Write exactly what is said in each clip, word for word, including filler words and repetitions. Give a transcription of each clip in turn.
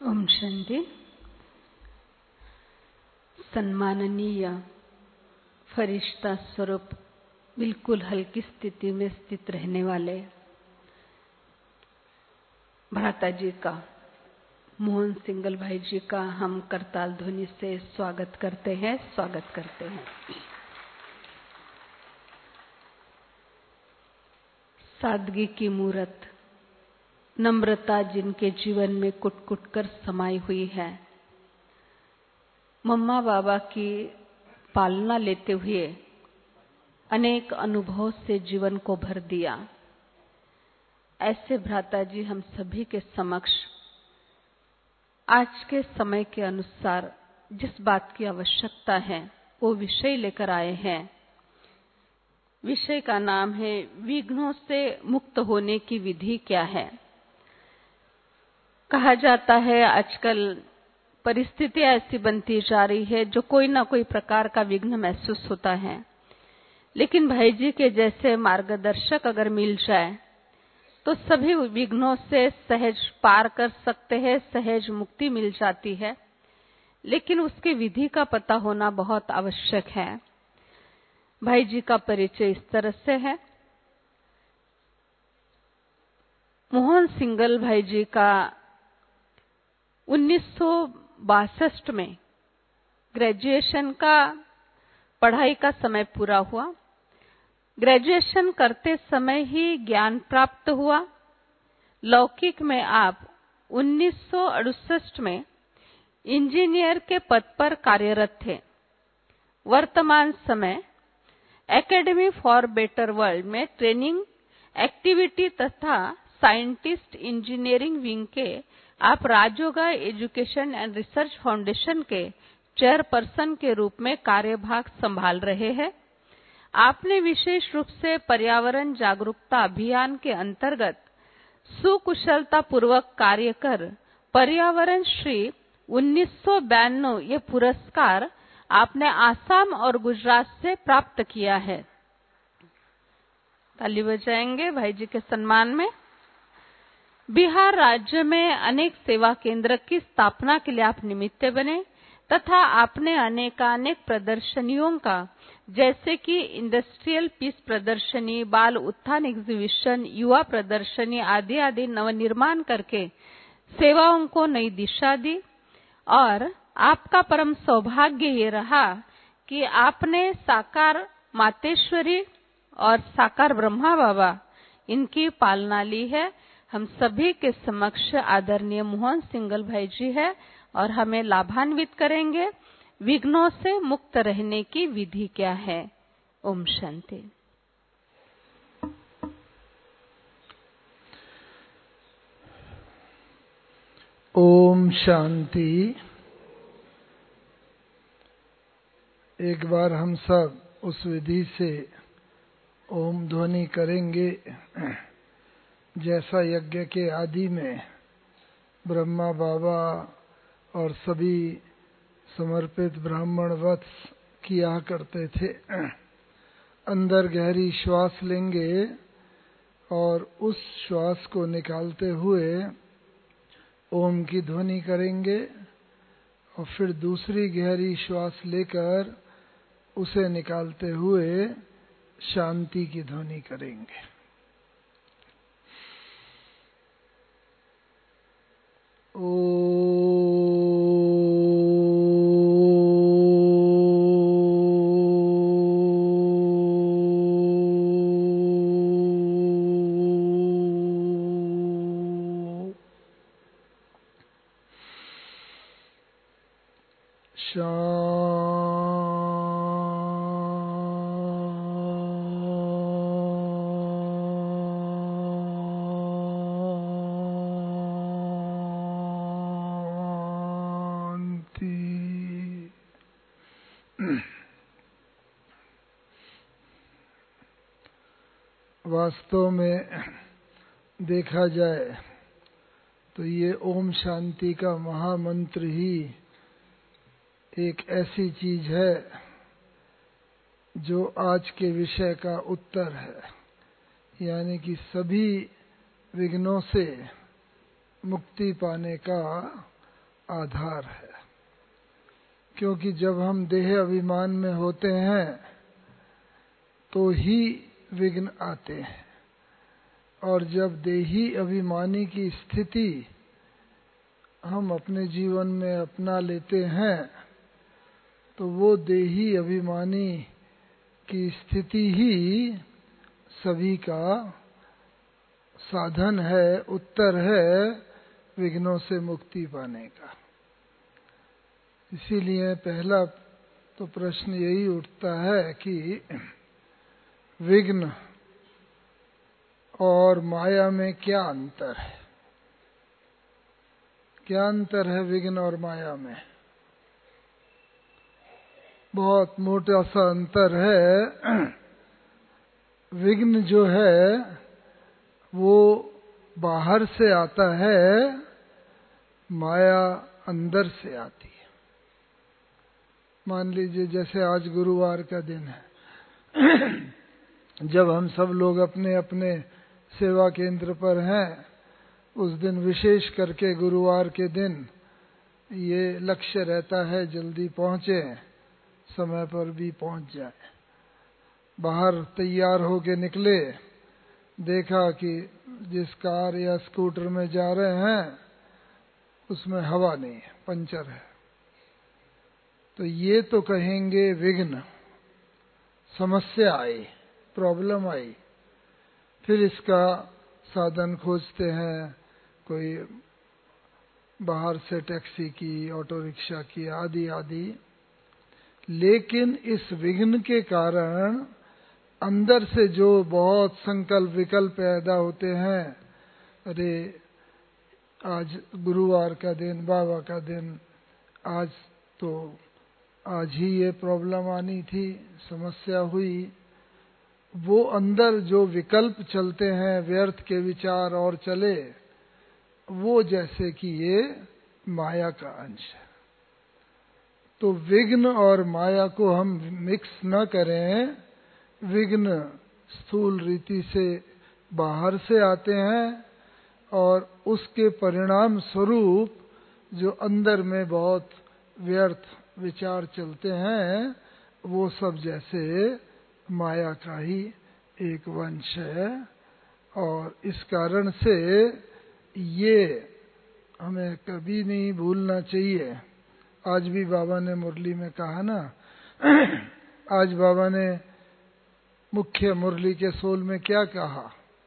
ओम शांति। सम्माननीय फरिश्ता स्वरूप बिल्कुल हल्की स्थिति में स्थित रहने वाले भ्राता जी का, मोहन सिंगल भाई जी का हम करताल ध्वनि से स्वागत करते हैं स्वागत करते हैं। सादगी की मूरत, नम्रता जिनके जीवन में कुट कुट कर समाई हुई है, मम्मा बाबा की पालना लेते हुए अनेक अनुभव से जीवन को भर दिया, ऐसे भ्राता जी हम सभी के समक्ष आज के समय के अनुसार जिस बात की आवश्यकता है वो विषय लेकर आए हैं। विषय का नाम है विघ्नों से मुक्त होने की विधि क्या है। कहा जाता है आजकल परिस्थितियां ऐसी बनती जा रही है जो कोई ना कोई प्रकार का विघ्न महसूस होता है, लेकिन भाई जी के जैसे मार्गदर्शक अगर मिल जाए तो सभी विघ्नों से सहज पार कर सकते हैं, सहज मुक्ति मिल जाती है। लेकिन उसकी विधि का पता होना बहुत आवश्यक है। भाई जी का परिचय इस तरह से है। मोहन सिंगल भाई जी का उन्नीस सौ बासठ में ग्रेजुएशन का पढ़ाई का समय पूरा हुआ। ग्रेजुएशन करते समय ही ज्ञान प्राप्त हुआ। लौकिक में आप उन्नीस सौ अड़सठ में इंजीनियर के पद पर कार्यरत थे। वर्तमान समय एकेडमी फॉर बेटर वर्ल्ड में ट्रेनिंग एक्टिविटी तथा साइंटिस्ट इंजीनियरिंग विंग के आप Rajyoga education and research foundation के चेयरपर्सन के रूप में कार्यभाग संभाल रहे हैं। आपने विशेष रूप से पर्यावरण जागरूकता अभियान के अंतर्गत सुकुशलता पूर्वक कार्य कर पर्यावरण श्री उन्नीस सौ बानवे ये पुरस्कार आपने आसाम और गुजरात से प्राप्त किया है। ताली बजाएंगे भाई जी के सम्मान में। बिहार राज्य में अनेक सेवा केंद्र की स्थापना के लिए आप निमित्त बने तथा आपने अनेकानेक प्रदर्शनियों का, जैसे कि इंडस्ट्रियल पीस प्रदर्शनी, बाल उत्थान एग्जीबिशन, युवा प्रदर्शनी आदि आदि नवनिर्माण करके सेवाओं को नई दिशा दी। और आपका परम सौभाग्य ये रहा कि आपने साकार मातेश्वरी और साकार ब्रह्मा बाबा इनकी पालना ली है। हम सभी के समक्ष आदरणीय मोहन सिंगल भाई जी है और हमें लाभान्वित करेंगे। विघ्नों से मुक्त रहने की विधि क्या है। ओम शांति। ओम शांति। एक बार हम सब उस विधि से ओम ध्वनि करेंगे जैसा यज्ञ के आदि में ब्रह्मा बाबा और सभी समर्पित ब्राह्मण वत्स किया करते थे। अंदर गहरी श्वास लेंगे और उस श्वास को निकालते हुए ओम की ध्वनि करेंगे और फिर दूसरी गहरी श्वास लेकर उसे निकालते हुए शांति की ध्वनि करेंगे। ओ वास्तव में देखा जाए तो ये ओम शांति का महामंत्र ही एक ऐसी चीज है जो आज के विषय का उत्तर है, यानी कि सभी विघ्नों से मुक्ति पाने का आधार है। क्योंकि जब हम देह अभिमान में होते हैं तो ही विघ्न आते हैं, और जब देही अभिमानी की स्थिति हम अपने जीवन में अपना लेते हैं तो वो देही अभिमानी की स्थिति ही सभी का साधन है, उत्तर है विघ्नों से मुक्ति पाने का। इसीलिए पहला तो प्रश्न यही उठता है कि विघ्न और माया में क्या अंतर है? क्या अंतर है विघ्न और माया में? बहुत मोटा सा अंतर है। विघ्न जो है वो बाहर से आता है, माया अंदर से आती है। मान लीजिए जैसे आज गुरुवार का दिन है, जब हम सब लोग अपने अपने सेवा केंद्र पर हैं, उस दिन विशेष करके गुरुवार के दिन ये लक्ष्य रहता है जल्दी पहुंचे, समय पर भी पहुंच जाए। बाहर तैयार होके निकले, देखा कि जिस कार या स्कूटर में जा रहे हैं उसमें हवा नहीं है, पंचर है, तो ये तो कहेंगे विघ्न, समस्या आई, प्रॉब्लम आई। फिर इसका साधन खोजते हैं, कोई बाहर से टैक्सी की, ऑटो रिक्शा की, आदि आदि। लेकिन इस विघ्न के कारण अंदर से जो बहुत संकल्प विकल्प पैदा होते हैं, अरे आज गुरुवार का दिन, बाबा का दिन, आज तो आज ही ये प्रॉब्लम आनी थी, समस्या हुई, वो अंदर जो विकल्प चलते हैं, व्यर्थ के विचार और चले, वो जैसे कि ये माया का अंश है। तो विघ्न और माया को हम मिक्स न करें। विघ्न स्थूल रीति से बाहर से आते हैं और उसके परिणाम स्वरूप जो अंदर में बहुत व्यर्थ विचार चलते हैं, वो सब जैसे माया का ही एक वंश है। और इस कारण से ये हमें कभी नहीं भूलना चाहिए। आज भी बाबा ने मुरली में कहा ना, आज बाबा ने मुख्य मुरली के सोल में क्या कहा?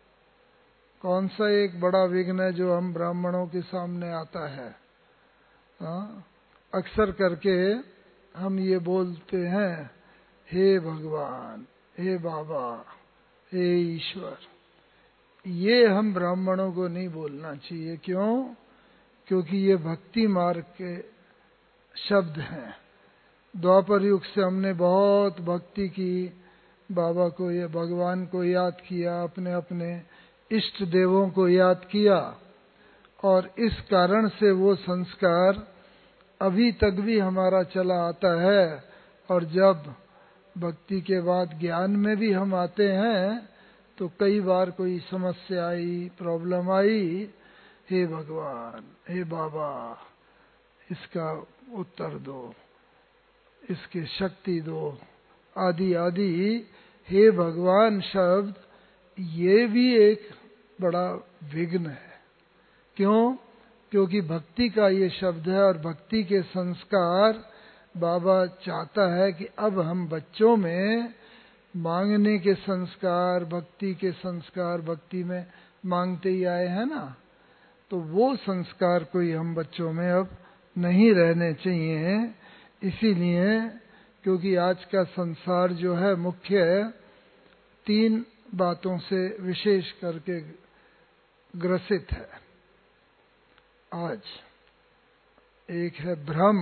कौन सा एक बड़ा विघ्न है जो हम ब्राह्मणों के सामने आता है? हाँ, अक्सर करके हम ये बोलते हैं, हे भगवान, हे बाबा, हे ईश्वर। ये हम ब्राह्मणों को नहीं बोलना चाहिए। क्यों? क्योंकि ये भक्ति मार्ग के शब्द हैं। द्वापर युग से हमने बहुत भक्ति की, बाबा को, ये भगवान को याद किया, अपने अपने इष्ट देवों को याद किया, और इस कारण से वो संस्कार अभी तक भी हमारा चला आता है। और जब भक्ति के बाद ज्ञान में भी हम आते हैं तो कई बार कोई समस्या आई, प्रॉब्लम आई, हे भगवान, हे बाबा, इसका उत्तर दो, इसकी शक्ति दो, आदि आदि। हे भगवान शब्द ये भी एक बड़ा विघ्न है। क्यों? क्योंकि भक्ति का ये शब्द है, और भक्ति के संस्कार बाबा चाहता है कि अब हम बच्चों में मांगने के संस्कार, भक्ति के संस्कार, भक्ति में मांगते ही आए हैं ना, तो वो संस्कार कोई हम बच्चों में अब नहीं रहने चाहिए। इसीलिए क्योंकि आज का संसार जो है मुख्य तीन बातों से विशेष करके ग्रसित है आज। एक है भ्रम,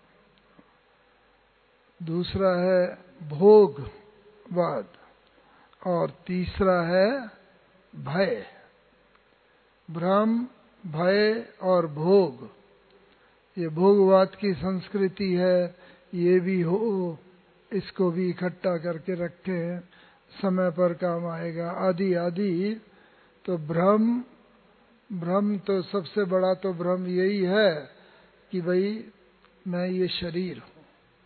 दूसरा है भोगवाद, और तीसरा है भय। भ्रम, भय और भोग, ये भोगवाद की संस्कृति है। ये भी हो, इसको भी इकट्ठा करके रखें, समय पर काम आएगा, आदि आदि। तो भ्रम, भ्रम तो सबसे बड़ा तो भ्रम यही है कि भाई मैं ये शरीर हूँ।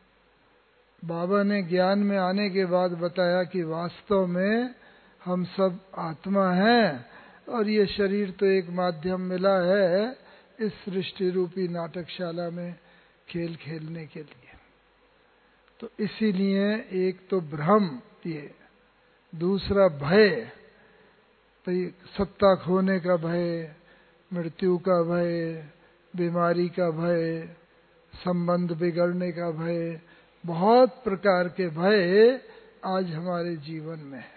बाबा ने ज्ञान में आने के बाद बताया कि वास्तव में हम सब आत्मा हैं और ये शरीर तो एक माध्यम मिला है इस सृष्टि रूपी नाटकशाला में खेल खेलने के लिए। तो इसीलिए एक तो भ्रम, ये दूसरा भय, भाई सत्ता खोने का भय, मृत्यु का भय, बीमारी का भय, संबंध बिगड़ने का भय, बहुत प्रकार के भय आज हमारे जीवन में है।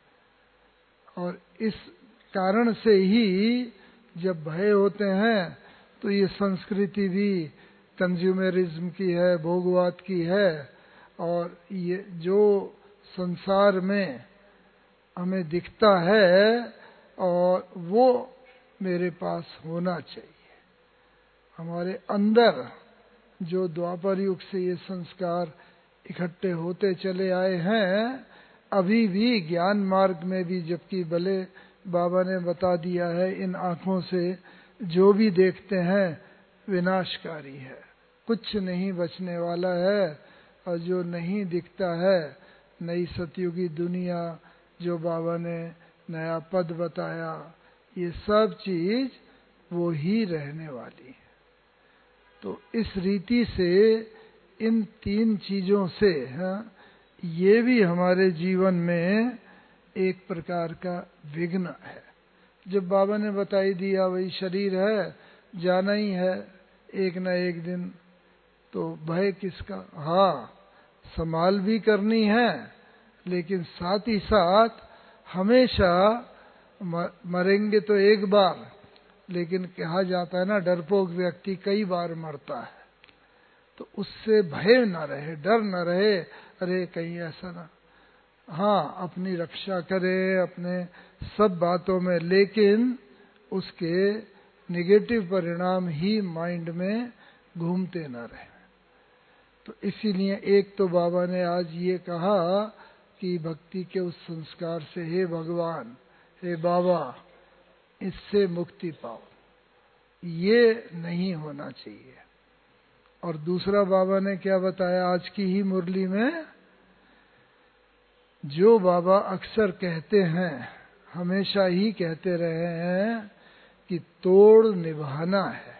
और इस कारण से ही जब भय होते हैं तो ये संस्कृति भी कंज्यूमरिज्म की है, भोगवाद की है। और ये जो संसार में हमें दिखता है और वो मेरे पास होना चाहिए। हमारे अंदर जो द्वापर युग से ये संस्कार इकट्ठे होते चले आए हैं, अभी भी ज्ञान मार्ग में भी, जबकि भले बाबा ने बता दिया है इन आँखों से जो भी देखते हैं विनाशकारी है, कुछ नहीं बचने वाला है। और जो नहीं दिखता है, नई सतयुगी दुनिया जो बाबा ने नया पद बताया, ये सब चीज वो ही रहने वाली है। तो इस रीति से इन तीन चीजों से हाँ, ये भी हमारे जीवन में एक प्रकार का विघ्न है। जब बाबा ने बताई दिया वही शरीर है, जाना ही है एक न एक दिन, तो भय किसका? हाँ, संभाल भी करनी है, लेकिन साथ ही साथ हमेशा मरेंगे तो एक बार, लेकिन कहा जाता है ना डरपोक व्यक्ति कई बार मरता है। तो उससे भय न रहे, डर न रहे, अरे कहीं ऐसा ना। हाँ, अपनी रक्षा करे अपने सब बातों में, लेकिन उसके नेगेटिव परिणाम ही माइंड में घूमते न रहे। तो इसीलिए एक तो बाबा ने आज ये कहा कि भक्ति के उस संस्कार से, हे भगवान, हे बाबा, इससे मुक्ति पाओ, ये नहीं होना चाहिए। और दूसरा बाबा ने क्या बताया आज की ही मुरली में, जो बाबा अक्सर कहते हैं, हमेशा ही कहते रहे हैं कि तोड़ निभाना है।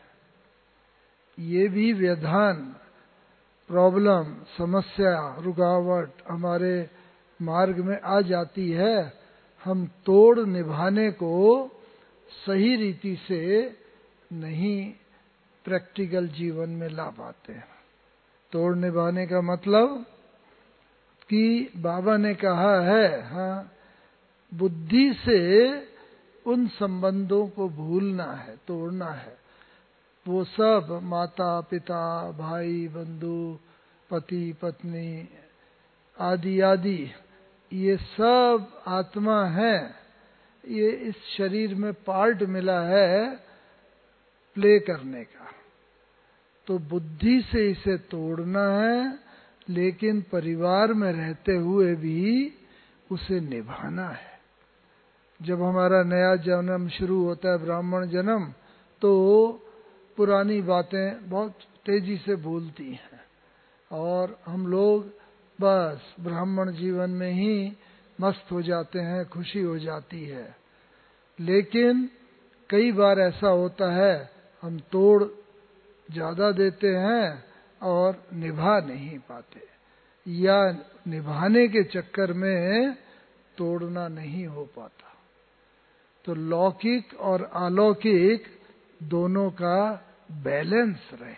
ये भी व्यवधान, प्रॉब्लम, समस्या, रुकावट हमारे मार्ग में आ जाती है, हम तोड़ निभाने को सही रीति से नहीं प्रैक्टिकल जीवन में ला पाते हैं। तोड़ निभाने का मतलब कि बाबा ने कहा है, हाँ, बुद्धि से उन संबंधों को भूलना है, तोड़ना है। वो सब माता पिता, भाई बंधु, पति पत्नी आदि आदि, ये सब आत्मा है। ये इस शरीर में पार्ट मिला है प्ले करने का। तो बुद्धि से इसे तोड़ना है, लेकिन परिवार में रहते हुए भी उसे निभाना है। जब हमारा नया जन्म शुरू होता है, ब्राह्मण जन्म, तो पुरानी बातें बहुत तेजी से भूलती हैं और हम लोग बस ब्राह्मण जीवन में ही मस्त हो जाते हैं, खुशी हो जाती है। लेकिन कई बार ऐसा होता है, हम तोड़ ज्यादा देते हैं और निभा नहीं पाते, या निभाने के चक्कर में तोड़ना नहीं हो पाता। तो लौकिक और अलौकिक दोनों का बैलेंस रहे,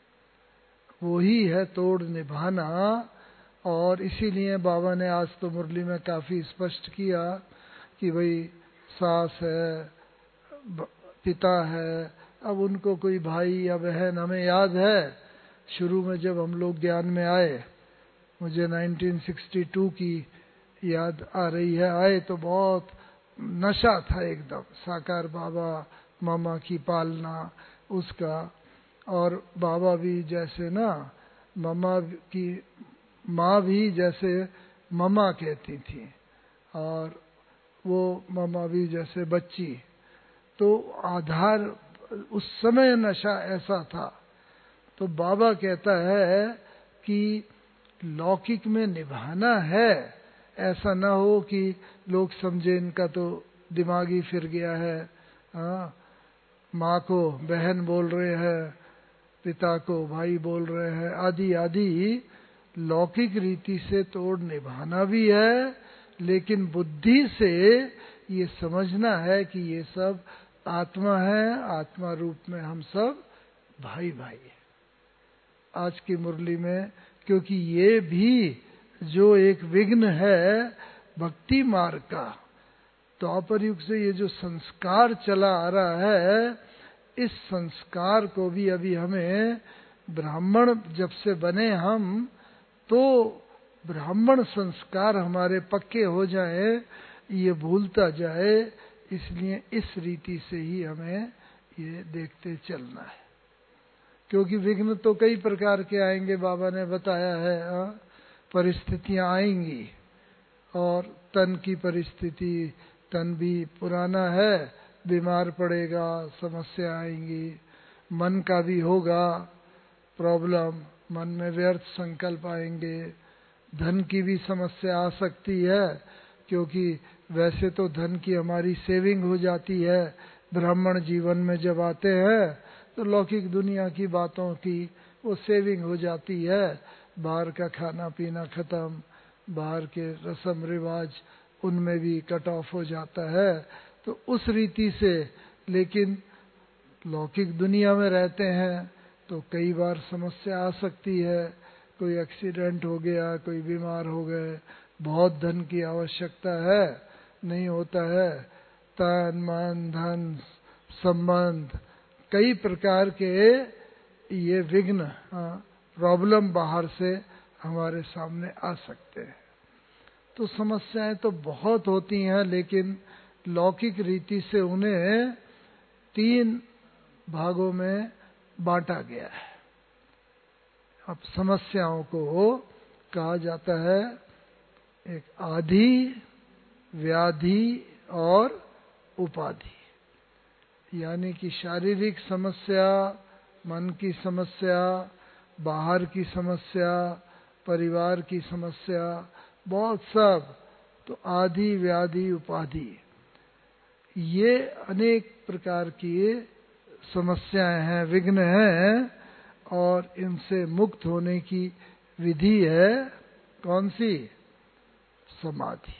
वो ही है तोड़ निभाना। और इसीलिए बाबा ने आज तो मुरली में काफी स्पष्ट किया कि भाई सास है, पिता है, अब उनको कोई भाई या बहन, हमें याद है शुरू में जब हम लोग ज्ञान में आए, मुझे नाइनटीन सिक्सटी टू की याद आ रही है, आए तो बहुत नशा था एकदम, साकार बाबा, मामा की पालना उसका। और बाबा भी जैसे ना, मामा की माँ भी जैसे ममा कहती थी, और वो मामा भी जैसे बच्ची। तो आधार उस समय नशा ऐसा था। तो बाबा कहता है कि लौकिक में निभाना है, ऐसा ना हो कि लोग समझे इनका तो दिमाग ही फिर गया है। हाँ, माँ को बहन बोल रहे हैं, पिता को भाई बोल रहे हैं, आदि आदि। लौकिक रीति से तोड़ निभाना भी है, लेकिन बुद्धि से ये समझना है कि ये सब आत्मा है, आत्मा रूप में हम सब भाई भाई है। आज की मुरली में, क्योंकि ये भी जो एक विघ्न है भक्ति मार्ग का, द्वापर युग से ये जो संस्कार चला आ रहा है, इस संस्कार को भी अभी हमें, ब्राह्मण जब से बने हम, तो ब्राह्मण संस्कार हमारे पक्के हो जाए, ये भूलता जाए, इसलिए इस रीति से ही हमें ये देखते चलना है। क्योंकि विघ्न तो कई प्रकार के आएंगे, बाबा ने बताया है, परिस्थितियां आएंगी, और तन की परिस्थिति, तन भी पुराना है, बीमार पड़ेगा, समस्या आएंगी। मन का भी होगा प्रॉब्लम, मन में व्यर्थ संकल्प आएंगे। धन की भी समस्या आ सकती है, क्योंकि वैसे तो धन की हमारी सेविंग हो जाती है, ब्राह्मण जीवन में जब आते हैं तो लौकिक दुनिया की बातों की वो सेविंग हो जाती है। बाहर का खाना पीना खत्म, बाहर के रस्म रिवाज उनमें भी कट ऑफ हो जाता है। तो उस रीति से, लेकिन लौकिक दुनिया में रहते हैं तो कई बार समस्या आ सकती है। कोई एक्सीडेंट हो गया, कोई बीमार हो गए, बहुत धन की आवश्यकता है, नहीं होता है, तन मन धन संबंध, कई प्रकार के ये विघ्न, प्रॉब्लम बाहर से हमारे सामने आ सकते हैं। तो समस्याएं तो बहुत होती हैं, लेकिन लौकिक रीति से उन्हें तीन भागों में बांटा गया है। अब समस्याओं को कहा जाता है एक आधि, व्याधि और उपाधि। यानी कि शारीरिक समस्या, मन की समस्या, बाहर की समस्या, परिवार की समस्या, बहुत सब। तो आधि, व्याधि, उपाधि, ये अनेक प्रकार की समस्याएं हैं, विघ्न हैं, और इनसे मुक्त होने की विधि है कौन सी? समाधि।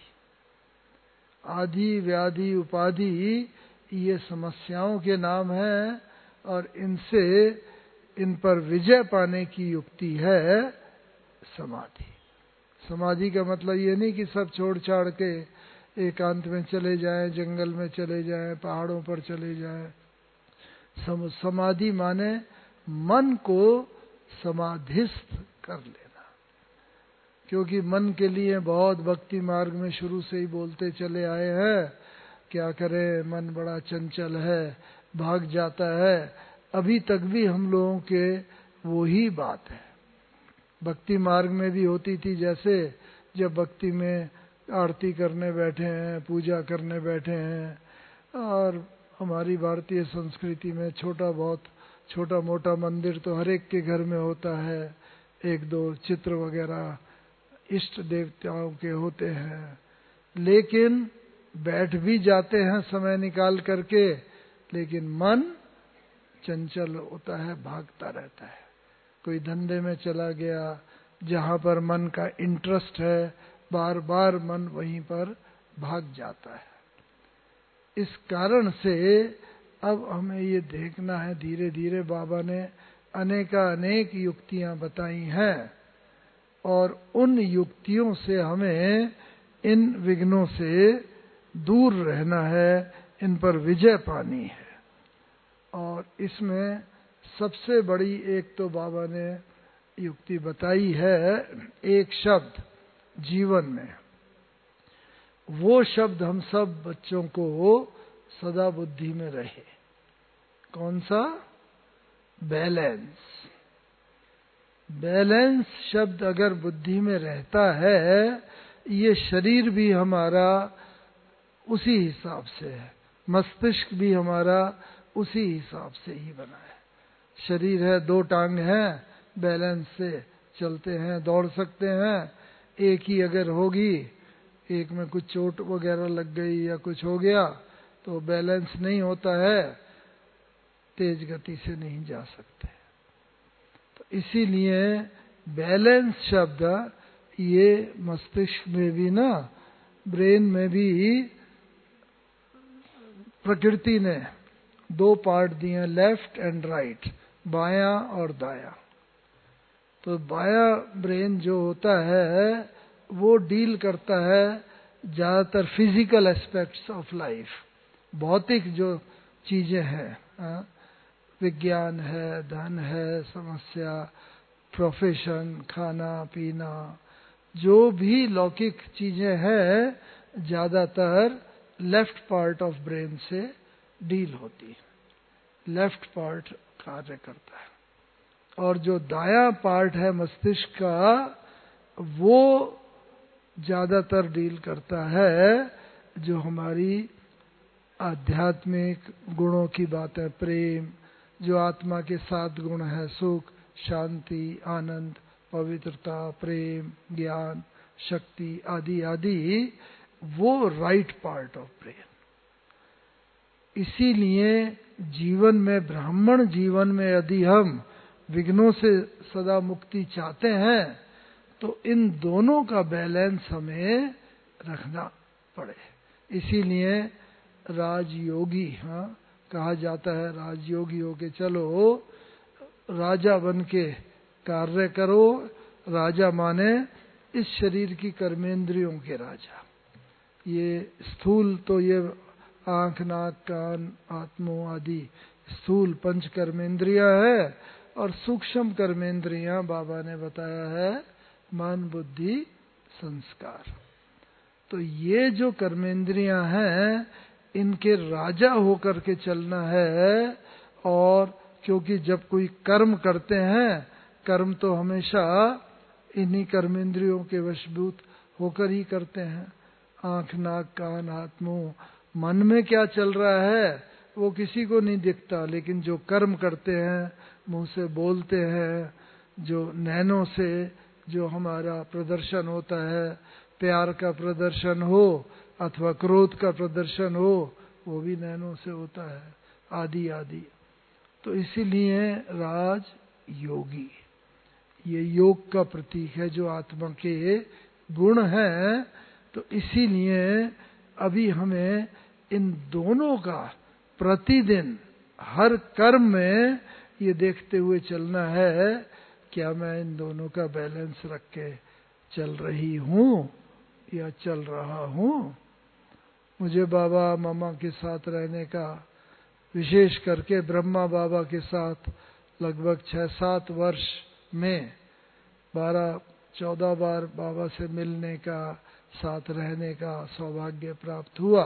आधि, व्याधि, उपाधि ये समस्याओं के नाम हैं, और इनसे, इन पर विजय पाने की युक्ति है समाधि। समाधि का मतलब ये नहीं कि सब छोड़ छाड़ के एकांत में चले जाएं, जंगल में चले जाएं, पहाड़ों पर चले जाएं। सम, समाधि माने मन को समाधिस्थ कर लेना। क्योंकि मन के लिए बहुत भक्ति मार्ग में शुरू से ही बोलते चले आए हैं, क्या करें, मन बड़ा चंचल है, भाग जाता है। अभी तक भी हम लोगों के वो ही बात है। भक्ति मार्ग में भी होती थी, जैसे जब भक्ति में आरती करने बैठे हैं, पूजा करने बैठे हैं, और हमारी भारतीय संस्कृति में छोटा बहुत छोटा मोटा मंदिर तो हर एक के घर में होता है, एक दो चित्र वगैरह इष्ट देवताओं के होते हैं, लेकिन बैठ भी जाते हैं समय निकाल करके, लेकिन मन चंचल होता है, भागता रहता है। कोई धंधे में चला गया, जहाँ पर मन का इंटरेस्ट है, बार बार मन वहीं पर भाग जाता है। इस कारण से अब हमें ये देखना है, धीरे धीरे बाबा ने अनेका अनेक युक्तियां बताई हैं, और उन युक्तियों से हमें इन विघ्नों से दूर रहना है, इन पर विजय पानी है। और इसमें सबसे बड़ी एक तो बाबा ने युक्ति बताई है, एक शब्द जीवन में, वो शब्द हम सब बच्चों को सदा बुद्धि में रहे। कौन सा? बैलेंस। बैलेंस शब्द अगर बुद्धि में रहता है, ये शरीर भी हमारा उसी हिसाब से है, मस्तिष्क भी हमारा उसी हिसाब से ही बना है। शरीर है, दो टांग हैं, बैलेंस से चलते हैं, दौड़ सकते हैं। एक ही अगर होगी, एक में कुछ चोट वगैरह लग गई या कुछ हो गया तो बैलेंस नहीं होता है, तेज गति से नहीं जा सकते। तो इसीलिए बैलेंस शब्द ये मस्तिष्क में भी ना, ब्रेन में भी प्रकृति ने दो पार्ट दिए, लेफ्ट एंड राइट, बायां और दायां। तो बायां ब्रेन जो होता है वो डील करता है ज्यादातर फिजिकल एस्पेक्ट्स ऑफ लाइफ, भौतिक जो चीजें हैं, विज्ञान है, धन है, समस्या, प्रोफेशन, खाना पीना, जो भी लौकिक चीजें हैं ज्यादातर लेफ्ट पार्ट ऑफ ब्रेन से डील होती है, लेफ्ट पार्ट कार्य करता है। और जो दायां पार्ट है मस्तिष्क का, वो ज्यादातर डील करता है जो हमारी आध्यात्मिक गुणों की बात है, प्रेम, जो आत्मा के सात गुण है, सुख, शांति, आनंद, पवित्रता, प्रेम, ज्ञान, शक्ति आदि आदि, वो राइट पार्ट ऑफ ब्रेन। इसीलिए जीवन में, ब्राह्मण जीवन में यदि हम विघ्नों से सदा मुक्ति चाहते हैं तो इन दोनों का बैलेंस हमें रखना पड़े। इसीलिए राजयोगी, हाँ, कहा जाता है राजयोगी होके चलो, राजा बन के कार्य करो। राजा माने इस शरीर की कर्मेंद्रियों के राजा। ये स्थूल तो ये आंख, नाक, कान, आत्मो आदि स्थूल पंच कर्मेंद्रियां है, और सूक्ष्म कर्मेंद्रियां बाबा ने बताया है मन, बुद्धि, संस्कार। तो ये जो कर्मेंद्रियां हैं इनके राजा होकर के चलना है। और क्योंकि जब कोई कर्म करते हैं, कर्म तो हमेशा इन्हीं कर्मेंद्रियों के वशभूत होकर ही करते हैं। आंख, नाक, कान, हाथ, मुंह, मन में क्या चल रहा है वो किसी को नहीं दिखता, लेकिन जो कर्म करते हैं, मुंह से बोलते हैं, जो नैनों से जो हमारा प्रदर्शन होता है, प्यार का प्रदर्शन हो अथवा क्रोध का प्रदर्शन हो, वो भी नैनों से होता है, आदि आदि। तो इसीलिए राज योगी ये योग का प्रतीक है, जो आत्मा के गुण हैं। तो इसीलिए अभी हमें इन दोनों का प्रतिदिन हर कर्म में ये देखते हुए चलना है, क्या मैं इन दोनों का बैलेंस रख के चल रही हूँ या चल रहा हूँ। मुझे बाबा मामा के साथ रहने का, विशेष करके ब्रह्मा बाबा के साथ लगभग छह सात वर्ष में बारह चौदह बार बाबा से मिलने का, साथ रहने का सौभाग्य प्राप्त हुआ।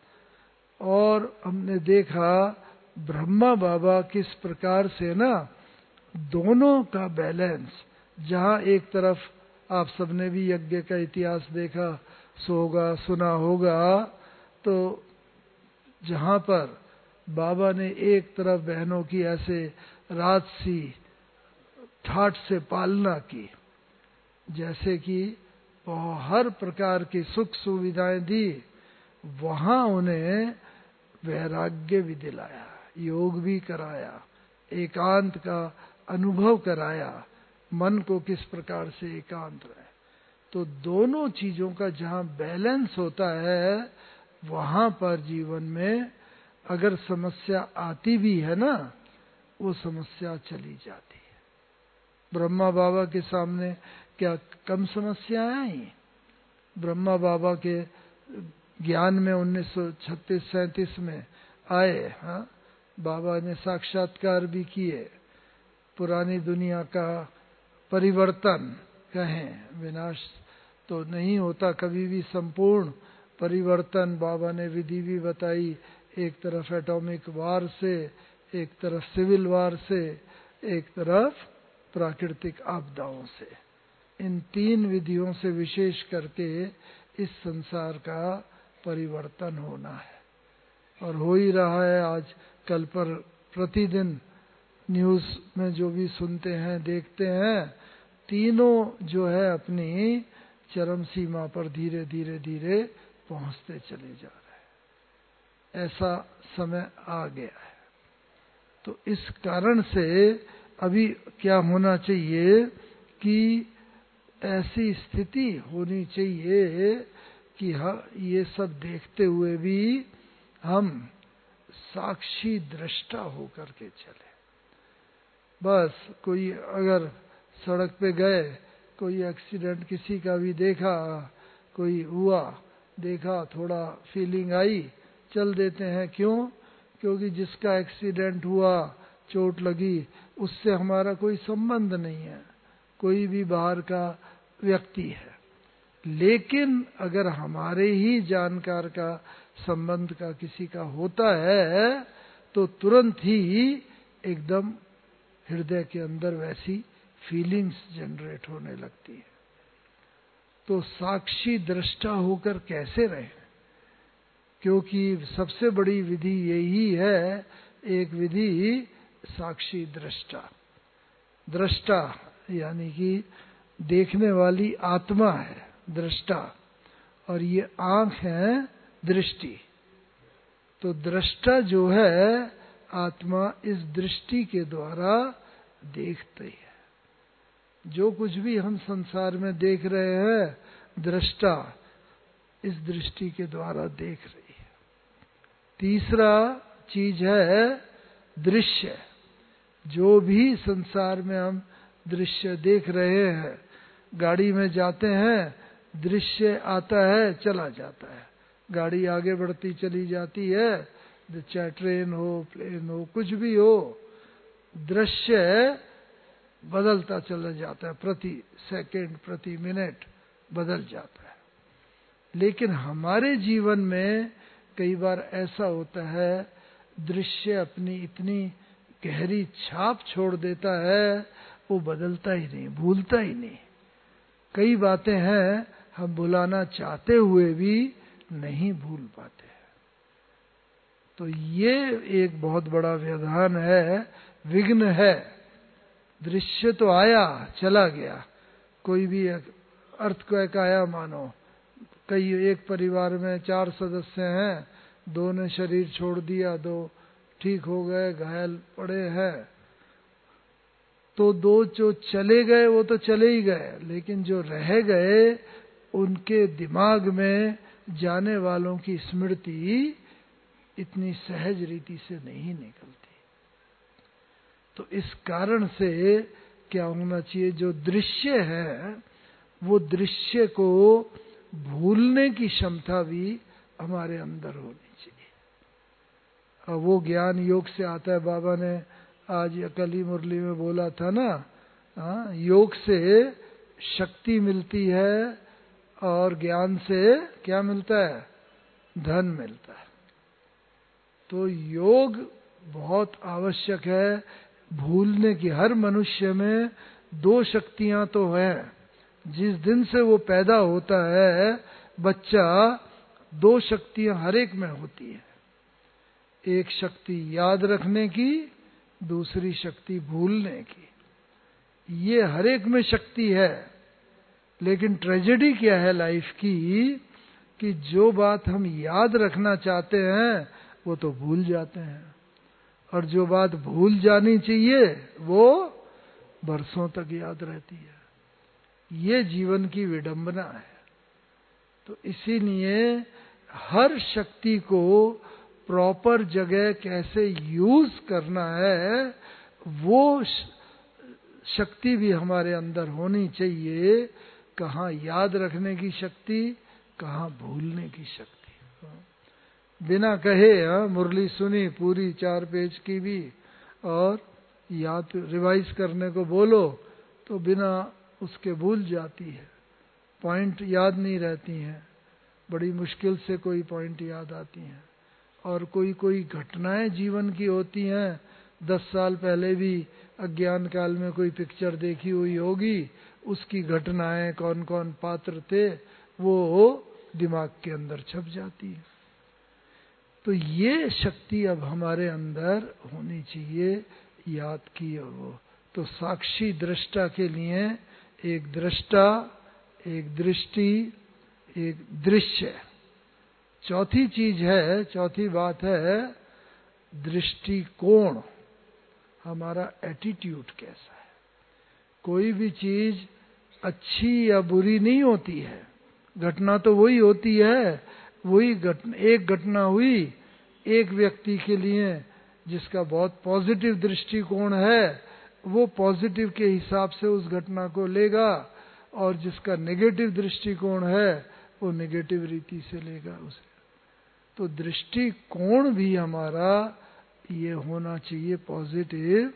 और हमने देखा ब्रह्मा बाबा किस प्रकार से ना दोनों का बैलेंस, जहाँ एक तरफ आप सबने भी यज्ञ का इतिहास देखा सोगा सुना होगा, तो जहाँ पर बाबा ने एक तरफ बहनों की ऐसे राजसी ठाठ से पालना की, जैसे कि हर प्रकार की सुख सुविधाएं दी, वहां उन्हें वैराग्य भी दिलाया, योग भी कराया, एकांत का अनुभव कराया, मन को किस प्रकार से एकांत रहे। तो दोनों चीजों का जहाँ बैलेंस होता है, वहां पर जीवन में अगर समस्या आती भी है ना, वो समस्या चली जाती है। ब्रह्मा बाबा के सामने क्या कम समस्याएं आई? ब्रह्मा बाबा के ज्ञान में उन्नीस सौ छत्तीस सैंतीस में आए, हाँ, बाबा ने साक्षात्कार भी किए, पुरानी दुनिया का परिवर्तन कहें, विनाश तो नहीं होता कभी भी, संपूर्ण परिवर्तन बाबा ने विधि भी बताई, एक तरफ एटॉमिक वार से, एक तरफ सिविल वार से, एक तरफ प्राकृतिक आपदाओं से। इन तीन विधियों से विशेष करके इस संसार का परिवर्तन होना है, और हो ही रहा है। आज कल पर प्रतिदिन न्यूज़ में जो भी सुनते हैं देखते हैं, तीनों जो है अपनी चरम सीमा पर धीरे धीरे धीरे पहुंचते चले जा रहे हैं। ऐसा समय आ गया है। तो इस कारण से अभी क्या होना चाहिए कि ऐसी स्थिति होनी चाहिए कि हाँ, ये सब देखते हुए भी हम साक्षी दृष्टा होकर के चले। बस कोई अगर सड़क पे गए, कोई एक्सीडेंट किसी का भी देखा, कोई हुआ देखा, थोड़ा फीलिंग आई, चल देते हैं। क्यों? क्योंकि जिसका एक्सीडेंट हुआ, चोट लगी, उससे हमारा कोई संबंध नहीं है, कोई भी बाहर का व्यक्ति है। लेकिन अगर हमारे ही जानकार का संबंध का किसी का होता है तो तुरंत ही एकदम हृदय के अंदर वैसी फीलिंग्स जनरेट होने लगती है। तो साक्षी दृष्टा होकर कैसे रहें? क्योंकि सबसे बड़ी विधि यही है, एक विधि साक्षी दृष्टा। दृष्टा यानी कि देखने वाली आत्मा है दृष्टा, और ये आंख है दृष्टि। तो दृष्टा जो है आत्मा, इस दृष्टि के द्वारा देखते है। जो कुछ भी हम संसार में देख रहे हैं, दृष्टा इस दृष्टि के द्वारा देख रही है। तीसरा चीज है दृश्य। जो भी संसार में हम दृश्य देख रहे हैं, गाड़ी में जाते हैं, दृश्य आता है, चला जाता है, गाड़ी आगे बढ़ती चली जाती है, चाहे ट्रेन हो, प्लेन हो, कुछ भी हो, दृश्य बदलता चला जाता है, प्रति सेकंड प्रति मिनट बदल जाता है। लेकिन हमारे जीवन में कई बार ऐसा होता है, दृश्य अपनी इतनी गहरी छाप छोड़ देता है, वो बदलता ही नहीं, भूलता ही नहीं। कई बातें हैं हम भुलाना चाहते हुए भी नहीं भूल पाते। तो ये एक बहुत बड़ा व्यवधान है, विघ्न है। दृश्य तो आया चला गया, कोई भी अर्थक्वेक आया मानो, कई एक परिवार में चार सदस्य हैं, दो ने शरीर छोड़ दिया, दो ठीक हो गए, घायल पड़े हैं, तो दो जो चले गए वो तो चले ही गए, लेकिन जो रह गए उनके दिमाग में जाने वालों की स्मृति इतनी सहज रीति से नहीं निकलती। तो इस कारण से क्या होना चाहिए, जो दृश्य है वो दृश्य को भूलने की क्षमता भी हमारे अंदर होनी चाहिए। और वो ज्ञान योग से आता है। बाबा ने आज कल ही मुरली में बोला था ना, हाँ, योग से शक्ति मिलती है और ज्ञान से क्या मिलता है, धन मिलता है। तो योग बहुत आवश्यक है भूलने की। हर मनुष्य में दो शक्तियां तो हैं। जिस दिन से वो पैदा होता है बच्चा, दो शक्तियां हर एक में होती है। एक शक्ति याद रखने की, दूसरी शक्ति भूलने की। ये हर एक में शक्ति है। लेकिन ट्रेजेडी क्या है लाइफ की, कि जो बात हम याद रखना चाहते हैं वो तो भूल जाते हैं, और जो बात भूल जानी चाहिए वो बरसों तक याद रहती है। ये जीवन की विडंबना है। तो इसीलिए हर शक्ति को प्रॉपर जगह कैसे यूज करना है, वो शक्ति भी हमारे अंदर होनी चाहिए। कहाँ याद रखने की शक्ति, कहाँ भूलने की शक्ति। बिना कहे हाँ, मुरली सुनी पूरी चार पेज की भी, और याद रिवाइज करने को बोलो तो बिना उसके भूल जाती है, पॉइंट याद नहीं रहती हैं, बड़ी मुश्किल से कोई पॉइंट याद आती हैं। और कोई कोई घटनाएं जीवन की होती हैं, दस साल पहले भी अज्ञान काल में कोई पिक्चर देखी हुई होगी, उसकी घटनाएं, कौन कौन पात्र थे, वो दिमाग के अंदर छप जाती है। तो ये शक्ति अब हमारे अंदर होनी चाहिए, याद की। और वो तो साक्षी दृष्टा के लिए एक दृष्टा, एक दृष्टि, एक दृश्य। चौथी चीज है, चौथी बात है दृष्टिकोण। हमारा एटीट्यूड कैसा है। कोई भी चीज अच्छी या बुरी नहीं होती है, घटना तो वही होती है। वही घटना, एक घटना हुई एक व्यक्ति के लिए जिसका बहुत पॉजिटिव दृष्टिकोण है, वो पॉजिटिव के हिसाब से उस घटना को लेगा, और जिसका नेगेटिव दृष्टिकोण है वो नेगेटिव रीति से लेगा उसे। तो दृष्टिकोण भी हमारा ये होना चाहिए पॉजिटिव।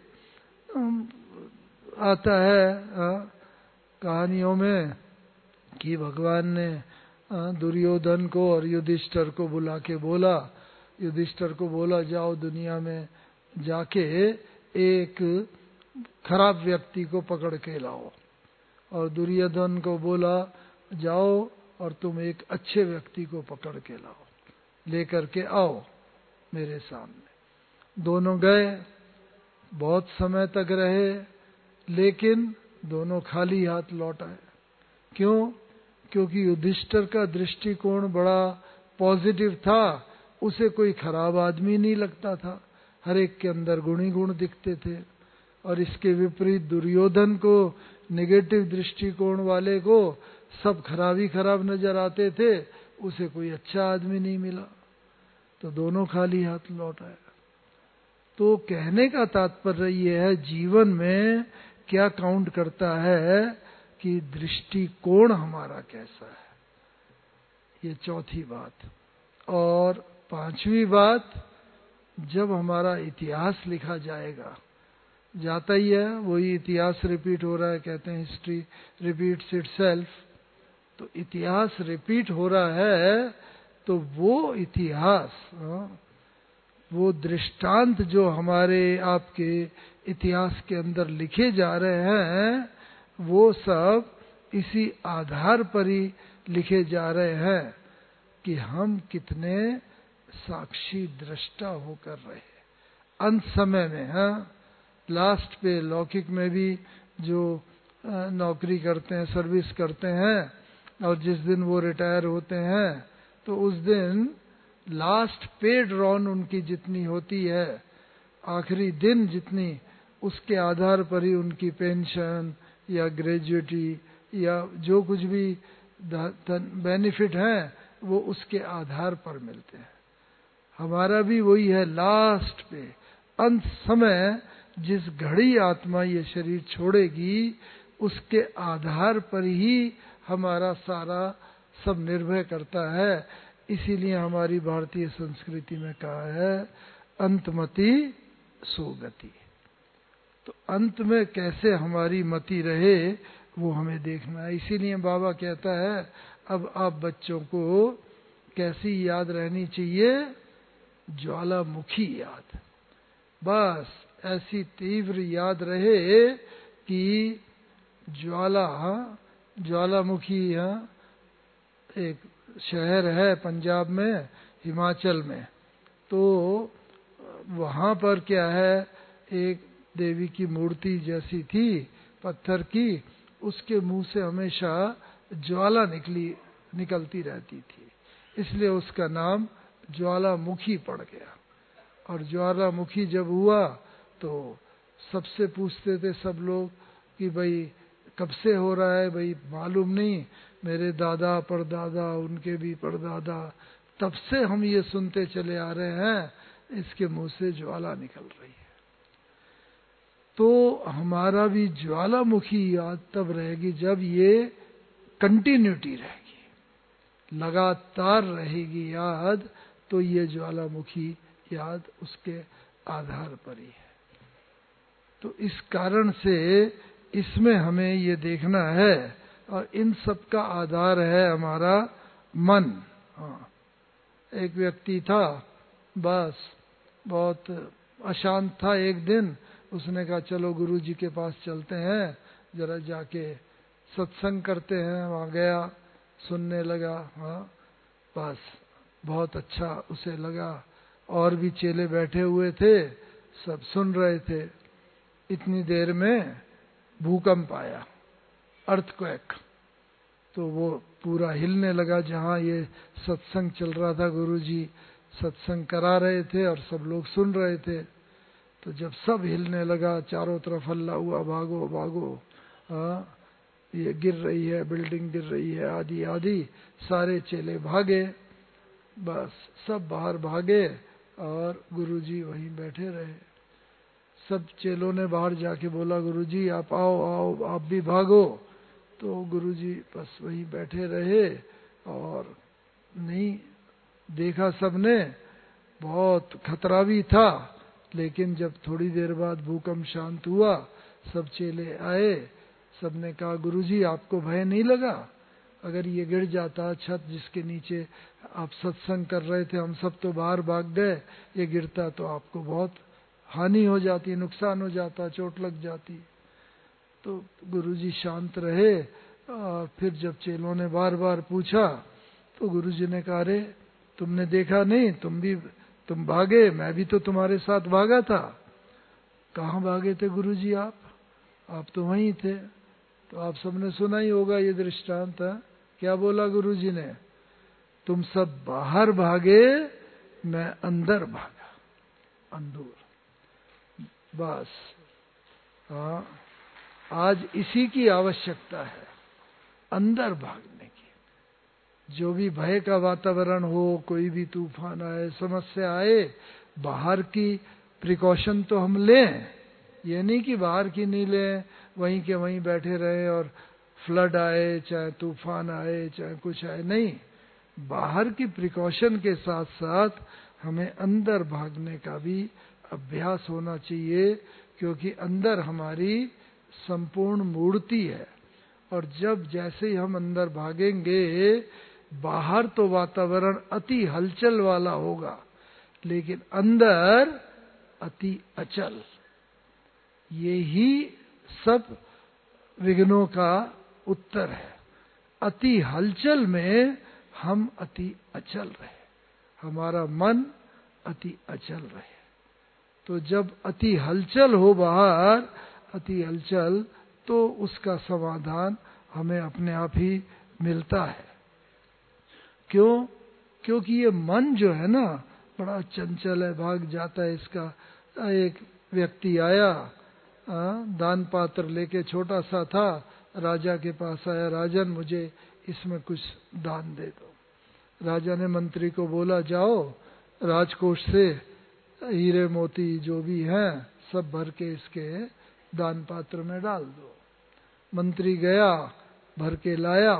आता है आ, कहानियों में कि भगवान ने दुर्योधन को और युधिष्ठिर को बुला के बोला, युधिष्ठिर को बोला जाओ दुनिया में जाके एक खराब व्यक्ति को पकड़ के लाओ, और दुर्योधन को बोला जाओ और तुम एक अच्छे व्यक्ति को पकड़ के लाओ, लेकर के आओ मेरे सामने। दोनों गए, बहुत समय तक रहे, लेकिन दोनों खाली हाथ लौट आए। क्यों? क्योंकि युधिष्ठिर का दृष्टिकोण बड़ा पॉजिटिव था, उसे कोई खराब आदमी नहीं लगता था, हर एक के अंदर गुण ही गुण दिखते थे। और इसके विपरीत दुर्योधन को, नेगेटिव दृष्टिकोण वाले को सब खराब ही खराब नजर आते थे, उसे कोई अच्छा आदमी नहीं मिला, तो दोनों खाली हाथ लौट आए। तो कहने का तात्पर्य यह है, जीवन में क्या काउंट करता है कि दृष्टिकोण हमारा कैसा है। ये चौथी बात। और पांचवी बात, जब हमारा इतिहास लिखा जाएगा, जाता ही है, वही इतिहास रिपीट हो रहा है, कहते हैं हिस्ट्री रिपीट्स इटसेल्फ। तो इतिहास रिपीट हो रहा है, तो वो इतिहास, वो दृष्टांत जो हमारे आपके इतिहास के अंदर लिखे जा रहे हैं, वो सब इसी आधार पर ही लिखे जा रहे हैं कि हम कितने साक्षी दृष्टा होकर रहे अंत समय में। हाँ, लास्ट पे लौकिक में भी जो नौकरी करते हैं, सर्विस करते हैं, और जिस दिन वो रिटायर होते हैं, तो उस दिन लास्ट पेड रॉन उनकी जितनी होती है, आखिरी दिन जितनी, उसके आधार पर ही उनकी पेंशन या ग्रेजुएटी या जो कुछ भी बेनिफिट है, वो उसके आधार पर मिलते हैं। हमारा भी वही है, लास्ट पे अंत समय जिस घड़ी आत्मा ये शरीर छोड़ेगी, उसके आधार पर ही हमारा सारा सब निर्भर करता है। इसीलिए हमारी भारतीय संस्कृति में कहा है, अंतमति सुगति। तो अंत में कैसे हमारी मति रहे, वो हमें देखना है। इसीलिए बाबा कहता है, अब आप बच्चों को कैसी याद रहनी चाहिए? ज्वालामुखी याद। बस ऐसी तीव्र याद रहे कि ज्वाला, ज्वालामुखी एक शहर है पंजाब में, हिमाचल में, तो वहां पर क्या है, एक देवी की मूर्ति जैसी थी पत्थर की, उसके मुंह से हमेशा ज्वाला निकली निकलती रहती थी, इसलिए उसका नाम ज्वालामुखी पड़ गया। और ज्वालामुखी जब हुआ तो सबसे पूछते थे सब लोग कि भाई कब से हो रहा है, भाई मालूम नहीं। मेरे दादा परदादा, उनके भी परदादा, तब से हम ये सुनते चले आ रहे हैं, इसके मुंह से ज्वाला निकल रही है। तो हमारा भी ज्वालामुखी याद तब रहेगी जब ये कंटिन्यूटी रहेगी, लगातार रहेगी याद, तो ये ज्वालामुखी याद उसके आधार पर ही है। तो इस कारण से इसमें हमें ये देखना है, और इन सब का आधार है हमारा मन। हाँ, एक व्यक्ति था, बस बहुत अशांत था। एक दिन उसने कहा चलो गुरु जी के पास चलते हैं, जरा जाके सत्संग करते हैं। वहां गया, सुनने लगा। हाँ, बस बहुत अच्छा उसे लगा। और भी चेले बैठे हुए थे, सब सुन रहे थे। इतनी देर में भूकंप आया, अर्थक्वेक। तो वो पूरा हिलने लगा। जहाँ ये सत्संग चल रहा था, गुरुजी सत्संग करा रहे थे और सब लोग सुन रहे थे, तो जब सब हिलने लगा, चारों तरफ हल्ला हुआ, भागो भागो, हाँ ये गिर रही है, बिल्डिंग गिर रही है, आदि आदि। सारे चेले भागे, बस सब बाहर भागे और गुरुजी वहीं बैठे रहे। सब चेलों ने बाहर जाके बोला, गुरुजी आप आओ आओ, आप भी भागो। तो गुरुजी बस वहीं बैठे रहे और नहीं देखा सबने, बहुत खतरा भी था। लेकिन जब थोड़ी देर बाद भूकंप शांत हुआ, सब चेले आए, सबने कहा, गुरुजी आपको भय नहीं लगा? अगर ये गिर जाता, छत जिसके नीचे आप सत्संग कर रहे थे, हम सब तो बाहर भाग गए, ये गिरता तो आपको बहुत हानि हो जाती, नुकसान हो जाता, चोट लग जाती। तो गुरुजी शांत रहे। और फिर जब चेलों ने बार बार पूछा तो गुरुजी ने कहा, अरे तुमने देखा नहीं, तुम भी तुम भागे, मैं भी तो तुम्हारे साथ भागा था। कहाँ भागे थे गुरुजी आप? आप तो वहीं थे। तो आप सबने सुना ही होगा ये दृष्टांत। क्या बोला गुरुजी ने? तुम सब बाहर भागे, मैं अंदर भागा, अंदूर। बस हाँ, आज इसी की आवश्यकता है, अंदर भागने की। जो भी भय का वातावरण हो, कोई भी तूफान आए, समस्या आए, बाहर की प्रिकॉशन तो हम लें। ये नहीं कि बाहर की नहीं लें, वहीं के वहीं बैठे रहे और फ्लड आए, चाहे तूफान आए, चाहे कुछ आए, नहीं। बाहर की प्रिकॉशन के साथ साथ हमें अंदर भागने का भी अभ्यास होना चाहिए, क्योंकि अंदर हमारी संपूर्ण मूर्ति है। और जब जैसे ही हम अंदर भागेंगे, बाहर तो वातावरण अति हलचल वाला होगा, लेकिन अंदर अति अचल। ये ही सब विघ्नों का उत्तर है। अति हलचल में हम अति अचल रहे, हमारा मन अति अचल रहे। तो जब अति हलचल हो बाहर, अति हलचल, तो उसका समाधान हमें अपने आप ही मिलता है। क्यों? क्योंकि ये मन जो है ना, बड़ा चंचल है, भाग जाता है इसका। एक व्यक्ति आया, आ, दान पात्र लेके, छोटा सा था, राजा के पास आया, राजन मुझे इसमें कुछ दान दे दो। राजा ने मंत्री को बोला, जाओ राजकोष से हीरे मोती जो भी हैं सब भर के इसके दान पात्र में डाल दो। मंत्री गया, भर के लाया,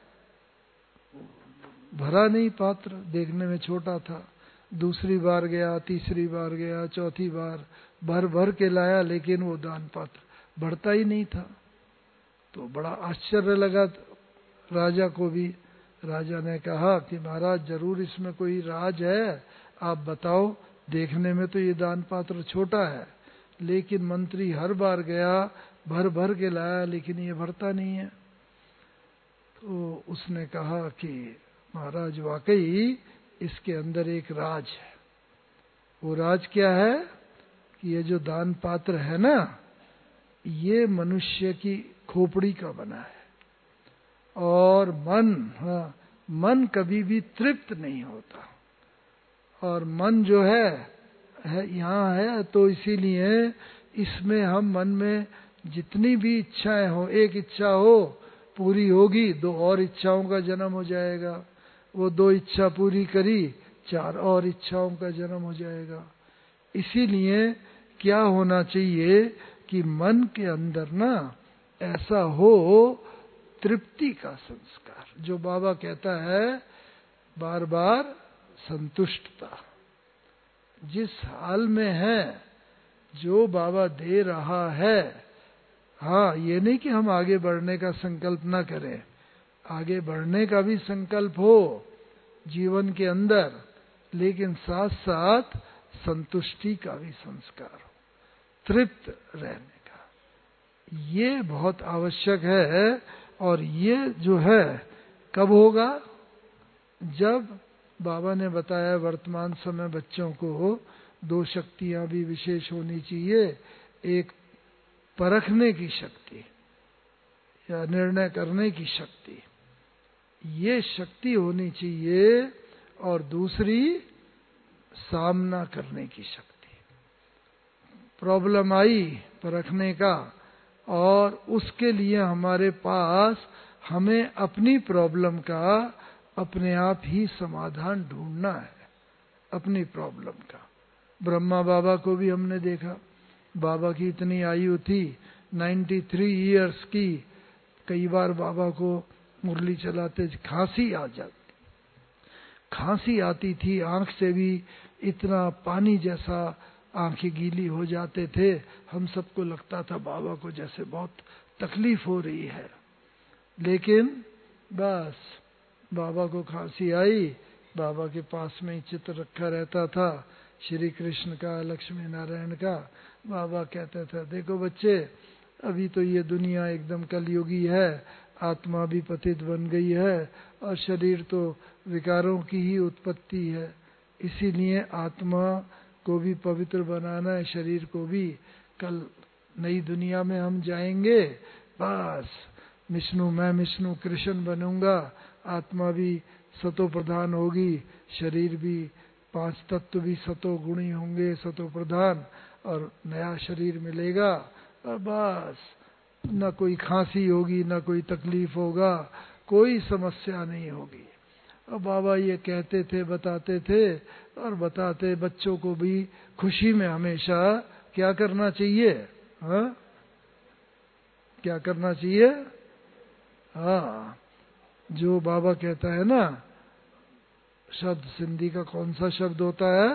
भरा नहीं पात्र, देखने में छोटा था। दूसरी बार गया, तीसरी बार गया, चौथी बार भर भर के लाया, लेकिन वो दान पात्र भरता ही नहीं था। तो बड़ा आश्चर्य लगा राजा को भी। राजा ने कहा कि महाराज जरूर इसमें कोई राज है, आप बताओ। देखने में तो ये दान पात्र छोटा है, लेकिन मंत्री हर बार गया, भर भर के लाया, लेकिन ये भरता नहीं है। तो उसने कहा कि महाराज वाकई इसके अंदर एक राज है। वो राज क्या है कि ये जो दान पात्र है ना, ये मनुष्य की खोपड़ी का बना है। और मन, हाँ, मन कभी भी तृप्त नहीं होता। और मन जो है, है यहाँ है, तो इसीलिए इसमें हम मन में जितनी भी इच्छाएं हो, एक इच्छा हो पूरी होगी, दो और इच्छाओं का जन्म हो जाएगा। वो दो इच्छा पूरी करी, चार और इच्छाओं का जन्म हो जाएगा। इसीलिए क्या होना चाहिए कि मन के अंदर ना ऐसा हो तृप्ति का संस्कार, जो बाबा कहता है बार बार, संतुष्टता। जिस हाल में है, जो बाबा दे रहा है, हाँ, ये नहीं कि हम आगे बढ़ने का संकल्प ना करें, आगे बढ़ने का भी संकल्प हो जीवन के अंदर, लेकिन साथ साथ संतुष्टि का भी संस्कार हो, तृप्त रहने का। ये बहुत आवश्यक है। और ये जो है कब होगा? जब बाबा ने बताया वर्तमान समय बच्चों को दो शक्तियां भी विशेष होनी चाहिए। एक परखने की शक्ति या निर्णय करने की शक्ति, ये शक्ति होनी चाहिए। और दूसरी सामना करने की शक्ति। प्रॉब्लम आई परखने का, और उसके लिए हमारे पास हमें अपनी प्रॉब्लम का अपने आप ही समाधान ढूंढना है, अपनी प्रॉब्लम का। ब्रह्मा बाबा को भी हमने देखा, बाबा की इतनी आयु थी, तिरानवे इयर्स की। कई बार बाबा को मुरली चलाते खांसी आ जाती, खांसी आती थी, आंख से भी इतना पानी जैसा आंखें गीली हो जाते थे। हम सबको लगता था बाबा को जैसे बहुत तकलीफ हो रही है। लेकिन बस बाबा को खांसी आई, बाबा के पास में ही चित्र रखा रहता था, श्री कृष्ण का, लक्ष्मी नारायण का। बाबा कहते थे, देखो बच्चे, अभी तो ये दुनिया एकदम कलयुगी है, आत्मा भी पतित बन गई है और शरीर तो विकारों की ही उत्पत्ति है। इसीलिए आत्मा को भी पवित्र बनाना है, शरीर को भी। कल नई दुनिया में हम जाएंगे, बस विष्णु, मैं विष्णु कृष्ण बनूंगा, आत्मा भी सतो प्रधान होगी, शरीर भी, पांच तत्व भी सतो गुणी होंगे, सतो प्रधान, और नया शरीर मिलेगा। और बस न कोई खांसी होगी, न कोई तकलीफ होगा, कोई समस्या नहीं होगी। और बाबा ये कहते थे, बताते थे, और बताते बच्चों को भी खुशी में हमेशा क्या करना चाहिए, हाँ क्या करना चाहिए, हाँ जो बाबा कहता है ना, शब्द सिंधी का कौन सा शब्द होता है,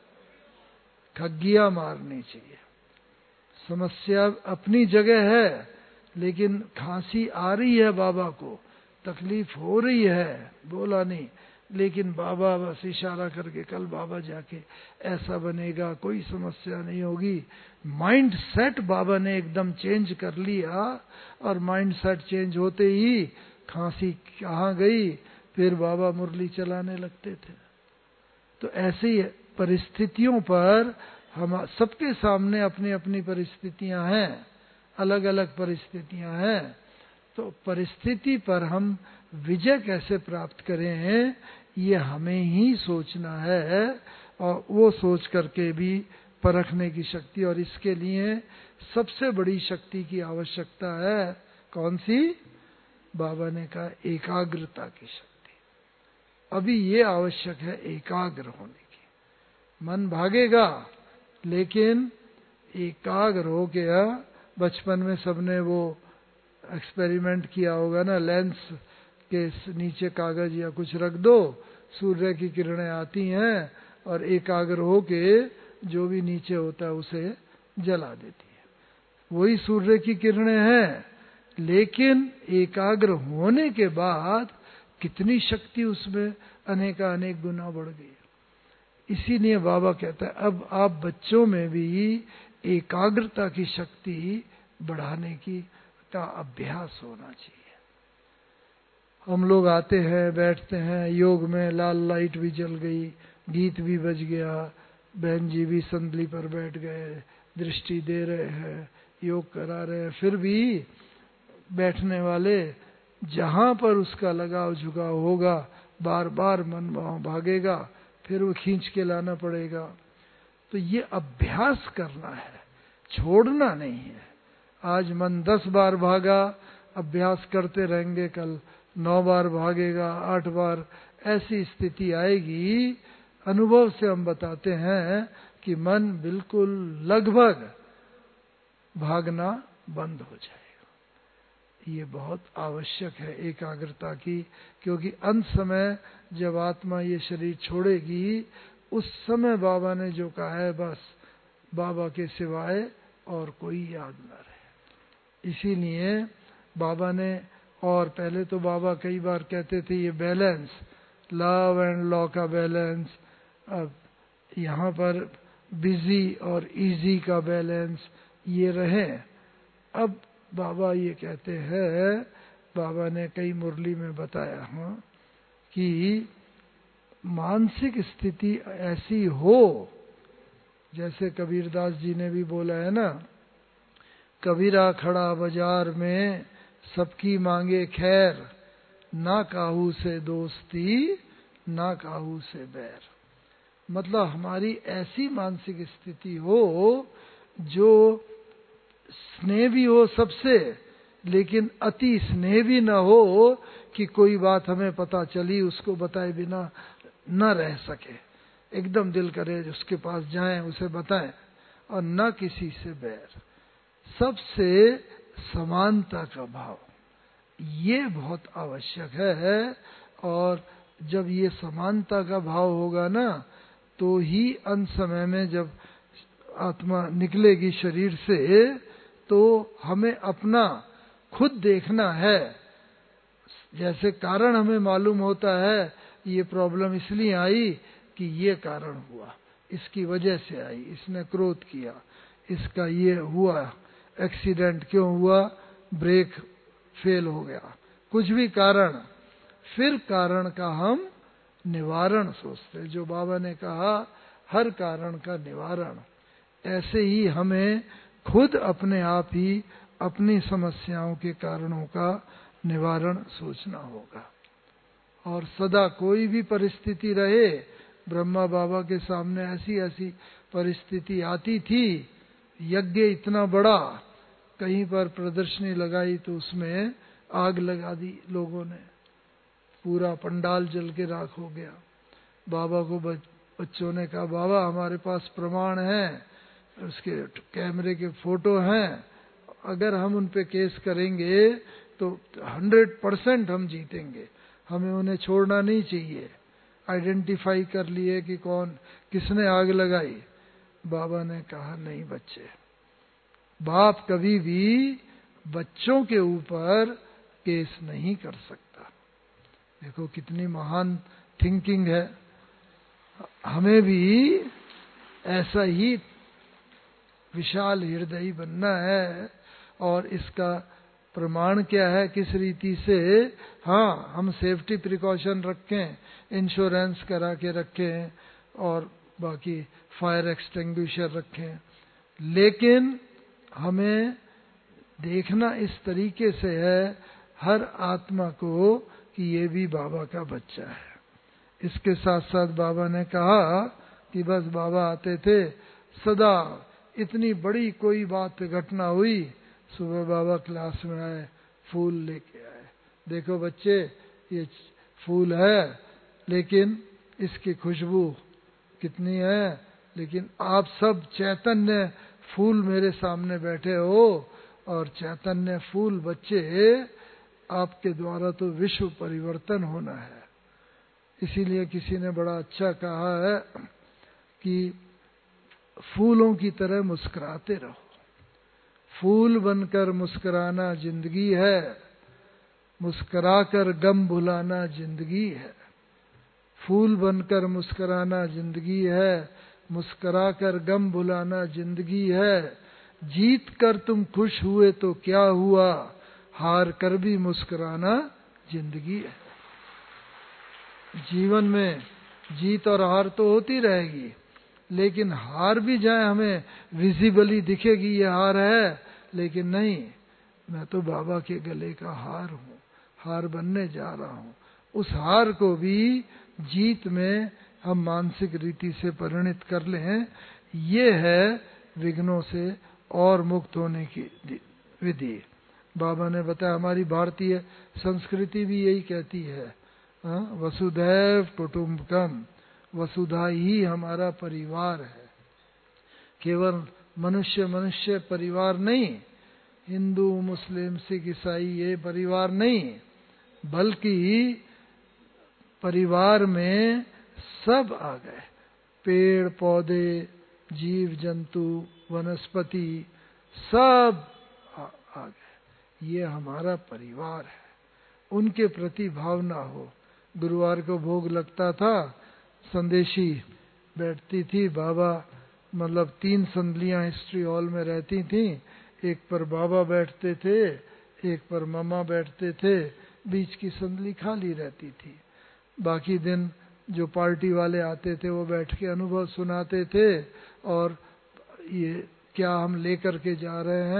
खग्गिया मारनी चाहिए। समस्या अपनी जगह है, लेकिन खांसी आ रही है, बाबा को तकलीफ हो रही है, बोला नहीं, लेकिन बाबा बस इशारा करके, कल बाबा जाके ऐसा बनेगा, कोई समस्या नहीं होगी। माइंड सेट बाबा ने एकदम चेंज कर लिया, और माइंड सेट चेंज होते ही खांसी कहाँ गई, फिर बाबा मुरली चलाने लगते थे। तो ऐसी परिस्थितियों पर हम सबके सामने अपनी अपनी परिस्थितियां हैं, अलग अलग परिस्थितियां हैं। तो परिस्थिति पर हम विजय कैसे प्राप्त करें, ये हमें ही सोचना है, और वो सोच करके भी परखने की शक्ति। और इसके लिए सबसे बड़ी शक्ति की आवश्यकता है, कौन सी? बाबा ने कहा एकाग्रता की शक्ति। अभी ये आवश्यक है एकाग्र होने की। मन भागेगा, लेकिन एकाग्र हो गया। बचपन में सबने वो एक्सपेरिमेंट किया होगा ना, लेंस के नीचे कागज या कुछ रख दो, सूर्य की किरणें आती हैं और एकाग्र होके जो भी नीचे होता है उसे जला देती है। वही सूर्य की किरणें हैं, लेकिन एकाग्र होने के बाद कितनी शक्ति उसमें अनेका अनेक गुना बढ़ गई। इसीलिए बाबा कहता है, अब आप बच्चों में भी एकाग्रता की शक्ति बढ़ाने की का अभ्यास होना चाहिए। हम लोग आते हैं, बैठते हैं योग में, लाल लाइट भी जल गई, गीत भी बज गया, बहन जी भी संदली पर बैठ गए, दृष्टि दे रहे हैं, योग करा रहे हैं, फिर भी बैठने वाले जहां पर उसका लगाव झुकाव होगा, बार बार मन वहां भागेगा, फिर वो खींच के लाना पड़ेगा। तो ये अभ्यास करना है, छोड़ना नहीं है। आज मन दस बार भागा, अभ्यास करते रहेंगे, कल नौ बार भागेगा, आठ बार, ऐसी स्थिति आएगी। अनुभव से हम बताते हैं कि मन बिल्कुल लगभग भागना बंद हो जाएगा। ये बहुत आवश्यक है एकाग्रता की, क्योंकि अंत समय जब आत्मा ये शरीर छोड़ेगी, उस समय बाबा ने जो कहा है, बस बाबा के सिवाय और कोई याद न रहे। इसीलिए बाबा ने, और पहले तो बाबा कई बार कहते थे ये बैलेंस, लव एंड लॉ का बैलेंस, अब यहाँ पर बिजी और इजी का बैलेंस, ये रहे। अब बाबा ये कहते हैं, बाबा ने कई मुरली में बताया हाँ, कि मानसिक स्थिति ऐसी हो, जैसे कबीरदास जी ने भी बोला है ना, कबीरा खड़ा बाजार में सबकी मांगे खैर, ना काहू से दोस्ती ना काहू से बैर। मतलब हमारी ऐसी मानसिक स्थिति हो जो स्नेह भी हो सबसे, लेकिन अति स्नेह भी न हो कि कोई बात हमें पता चली उसको बताए बिना न रह सके, एकदम दिल करे उसके पास जाएं उसे बताएं, और न किसी से बैर, सबसे समानता का भाव, ये बहुत आवश्यक है। और जब ये समानता का भाव होगा ना, तो ही अंत समय में जब आत्मा निकलेगी शरीर से, तो हमें अपना खुद देखना है। जैसे कारण हमें मालूम होता है ये प्रॉब्लम इसलिए आई कि ये कारण हुआ, इसकी वजह से आई, इसने क्रोध किया, इसका ये हुआ, एक्सीडेंट क्यों हुआ, ब्रेक फेल हो गया, कुछ भी कारण, फिर कारण का हम निवारण सोचते। जो बाबा ने कहा हर कारण का निवारण, ऐसे ही हमें खुद अपने आप ही अपनी समस्याओं के कारणों का निवारण सोचना होगा। और सदा कोई भी परिस्थिति रहे, ब्रह्मा बाबा के सामने ऐसी ऐसी परिस्थिति आती थी, यज्ञ इतना बड़ा, कहीं पर प्रदर्शनी लगाई तो उसमें आग लगा दी लोगों ने, पूरा पंडाल जल के राख हो गया। बाबा को बच्चों ने कहा बाबा हमारे पास प्रमाण है, उसके कैमरे के फोटो हैं, अगर हम उन पे केस करेंगे तो हंड्रेड परसेंट हम जीतेंगे, हमें उन्हें छोड़ना नहीं चाहिए। आइडेंटिफाई कर लिए कि कौन किसने आग लगाई। बाबा ने कहा नहीं बच्चे, बाप कभी भी बच्चों के ऊपर केस नहीं कर सकता। देखो कितनी महान थिंकिंग है। हमें भी ऐसा ही विशाल हृदय बनना है। और इसका प्रमाण क्या है, किस रीति से, हाँ हम सेफ्टी प्रिकॉशन रखें, इंश्योरेंस करा के रखें और बाकी फायर एक्सटिंग्विशर रखें, लेकिन हमें देखना इस तरीके से है हर आत्मा को कि ये भी बाबा का बच्चा है। इसके साथ साथ बाबा ने कहा कि बस बाबा आते थे सदा, इतनी बड़ी कोई बात घटना हुई, सुबह बाबा क्लास में आए, फूल लेके आए, देखो बच्चे ये फूल है लेकिन इसकी खुशबू कितनी है, लेकिन आप सब चैतन्य फूल मेरे सामने बैठे हो, और चैतन्य फूल बच्चे आपके द्वारा तो विश्व परिवर्तन होना है। इसीलिए किसी ने बड़ा अच्छा कहा है कि फूलों की तरह मुस्कुराते रहो, फूल बनकर मुस्कुराना जिंदगी है, मुस्कुराकर गम भुलाना जिंदगी है। फूल बनकर मुस्कुराना जिंदगी है, मुस्कुराकर गम भुलाना जिंदगी है। जीत कर तुम खुश हुए तो क्या हुआ, हार कर भी मुस्कुराना जिंदगी है। जीवन में जीत और हार तो होती रहेगी, लेकिन हार भी जाए हमें विजिबली दिखेगी ये हार है, लेकिन नहीं, मैं तो बाबा के गले का हार हूँ, हार बनने जा रहा हूँ। उस हार को भी जीत में हम मानसिक रीति से परिणित कर लें, ये है विघ्नों से और मुक्त होने की विधि। बाबा ने बताया हमारी भारतीय संस्कृति भी यही कहती है, वसुधैव कुटुंबकम, वसुधा ही हमारा परिवार है। केवल मनुष्य मनुष्य परिवार नहीं, हिंदू मुस्लिम सिख ईसाई ये परिवार नहीं, बल्कि परिवार में सब आ गए, पेड़ पौधे जीव जंतु वनस्पति सब आ, आ गए, ये हमारा परिवार है। उनके प्रति भावना हो। गुरुवार को भोग लगता था, संदेशी बैठती थी, बाबा मतलब तीन संदलियां हिस्ट्री हॉल में रहती थी, एक पर बाबा बैठते थे, एक पर मामा बैठते थे, बीच की संदली खाली रहती थी। बाकी दिन जो पार्टी वाले आते थे वो बैठ के अनुभव सुनाते थे, और ये क्या हम लेकर के जा रहे हैं,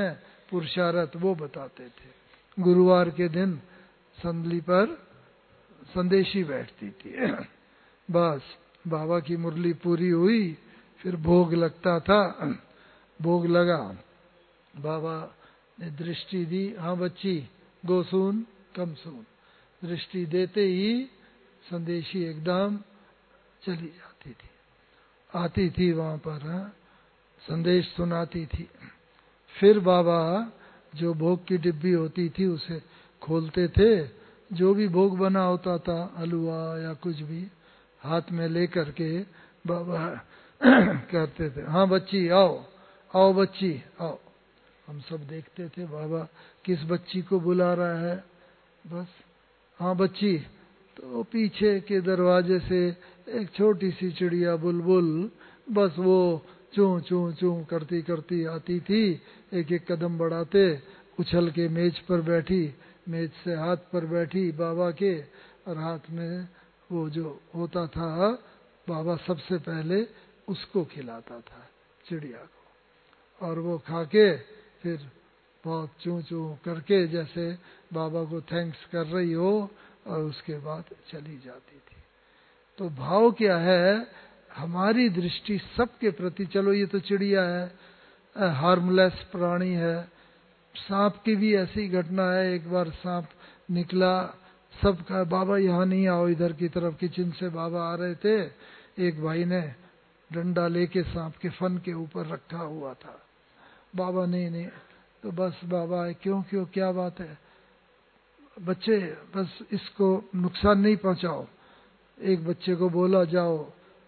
पुरुषार्थ वो बताते थे। गुरुवार के दिन संदली पर संदेशी बैठती थी। बस बाबा की मुरली पूरी हुई, फिर भोग लगता था। भोग लगा, बाबा ने दृष्टि दी, हाँ बच्ची गो सुन कम सुन। दृष्टि देते ही संदेशी एकदम चली जाती थी, आती थी वहां पर, हाँ, संदेश सुनाती थी। फिर बाबा जो भोग की डिब्बी होती थी उसे खोलते थे, जो भी भोग बना होता था, हलवा या कुछ भी, हाथ में लेकर के बाबा कहते थे, हाँ बच्ची आओ, आओ बच्ची आओ। हम सब देखते थे बाबा किस बच्ची को बुला रहा है। बस हाँ बच्ची, तो पीछे के दरवाजे से एक छोटी सी चिड़िया बुलबुल बस वो चूं चूं चूं करती करती आती थी। एक एक कदम बढ़ाते उछल के मेज पर बैठी, मेज से हाथ पर बैठी बाबा के, और हाथ में वो जो होता था बाबा सबसे पहले उसको खिलाता था, चिड़िया को, और वो खा के फिर बहुत चूं चूं करके जैसे बाबा को थैंक्स कर रही हो, और उसके बाद चली जाती थी। तो भाव क्या है, हमारी दृष्टि सबके प्रति, चलो ये तो चिड़िया है, हार्मलेस प्राणी है। सांप की भी ऐसी घटना है, एक बार सांप निकला, सब कहा बाबा यहाँ नहीं आओ, इधर की तरफ किचन से बाबा आ रहे थे, एक भाई ने डंडा लेके सांप के फन के ऊपर रखा हुआ था। बाबा नहीं नहीं, तो बस बाबा आए, क्यों क्यों क्या बात है बच्चे, बस इसको नुकसान नहीं पहुंचाओ। एक बच्चे को बोला जाओ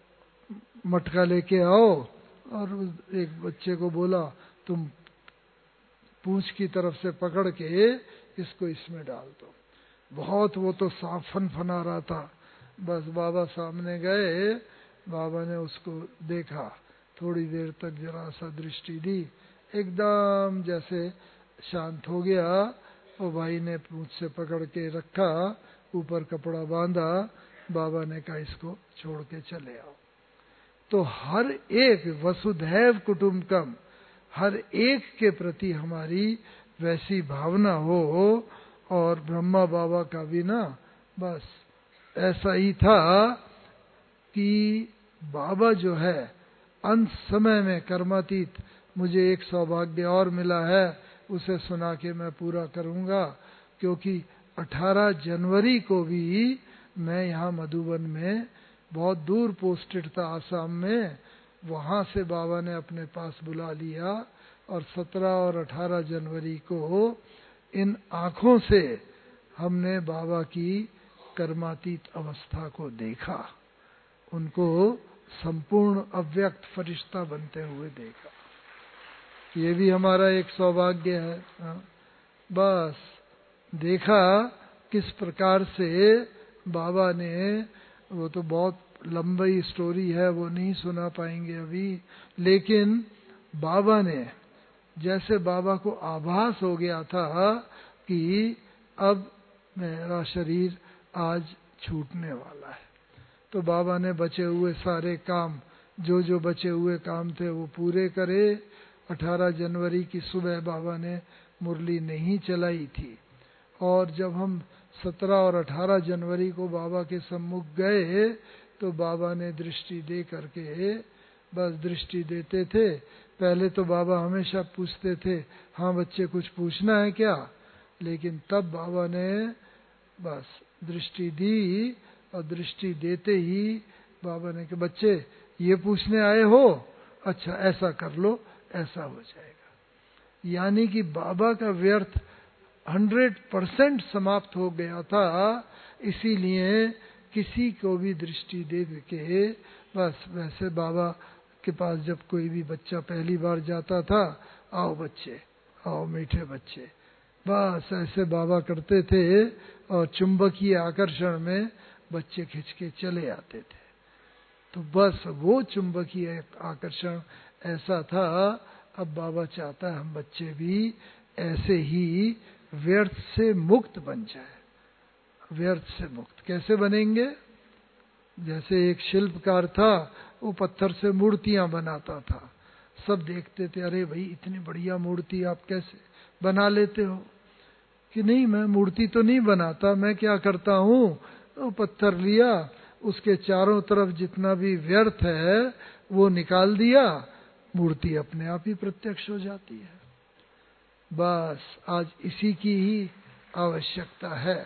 मटका लेके आओ, और एक बच्चे को बोला तुम पूंछ की तरफ से पकड़ के इसको इसमें डाल दो। बहुत वो तो सांप फन फना रहा था। बस बाबा सामने गए, बाबा ने उसको देखा, थोड़ी देर तक जरा सा दृष्टि दी, एकदम जैसे शांत हो गया। वो भाई ने पूंछ से पकड़ के रखा, ऊपर कपड़ा बांधा, बाबा ने कहा इसको छोड़ के चले आओ। तो हर एक वसुधैव कुटुंबकम, हर एक के प्रति हमारी वैसी भावना हो। और ब्रह्मा बाबा का भी ना बस ऐसा ही था कि बाबा जो है अंत समय में कर्मातीत, मुझे एक सौभाग्य और मिला है, उसे सुना के मैं पूरा करूंगा। क्योंकि अठारह जनवरी को भी मैं यहाँ मधुबन में, बहुत दूर पोस्टेड था आसाम में, वहां से बाबा ने अपने पास बुला लिया, और सत्रह और अठारह जनवरी को इन आँखों से हमने बाबा की कर्मातीत अवस्था को देखा, उनको संपूर्ण अव्यक्त फरिश्ता बनते हुए देखा। ये भी हमारा एक सौभाग्य है। हाँ? बस देखा किस प्रकार से बाबा ने, वो तो बहुत लंबी स्टोरी है, वो नहीं सुना पाएंगे अभी, लेकिन बाबा ने, जैसे बाबा को आभास हो गया था कि अब मेरा शरीर आज छूटने वाला है, तो बाबा ने बचे हुए सारे काम, जो जो बचे हुए काम थे वो पूरे करे। अठारह जनवरी की सुबह बाबा ने मुरली नहीं चलाई थी, और जब हम सत्रह और अठारह जनवरी को बाबा के सम्मुख गए तो बाबा ने दृष्टि दे करके, बस दृष्टि देते थे। पहले तो बाबा हमेशा पूछते थे, हाँ बच्चे कुछ पूछना है क्या, लेकिन तब बाबा ने बस दृष्टि दी, और दृष्टि देते ही बाबा ने कहा बच्चे ये पूछने आए हो, अच्छा ऐसा कर लो, ऐसा हो जाएगा। यानी कि बाबा का व्यर्थ हंड्रेड परसेंट समाप्त हो गया था। इसीलिए किसी को भी दृष्टि दे के, बस वैसे बाबा के पास जब कोई भी बच्चा पहली बार जाता था, आओ बच्चे आओ मीठे बच्चे, बस ऐसे बाबा करते थे, और चुंबकीय आकर्षण में बच्चे खिंच के चले आते थे। तो बस वो चुंबकीय आकर्षण ऐसा था। अब बाबा चाहता है हम बच्चे भी ऐसे ही व्यर्थ से मुक्त बन जाए। व्यर्थ से मुक्त कैसे बनेंगे? जैसे एक शिल्पकार था, वो पत्थर से मूर्तियां बनाता था, सब देखते थे, अरे भाई इतनी बढ़िया मूर्ति आप कैसे बना लेते हो कि नहीं, मैं मूर्ति तो नहीं बनाता, मैं क्या करता हूँ, तो पत्थर लिया, उसके चारों तरफ जितना भी व्यर्थ है वो निकाल दिया, मूर्ति अपने आप ही प्रत्यक्ष हो जाती है। बस आज इसी की ही आवश्यकता है।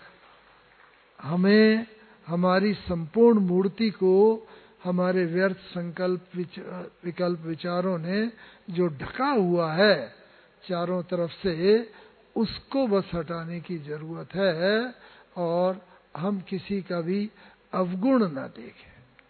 हमें हमारी संपूर्ण मूर्ति को हमारे व्यर्थ संकल्प विकल्प विचारों ने जो ढका हुआ है चारों तरफ से, उसको बस हटाने की जरूरत है, और हम किसी का भी अवगुण न देखें।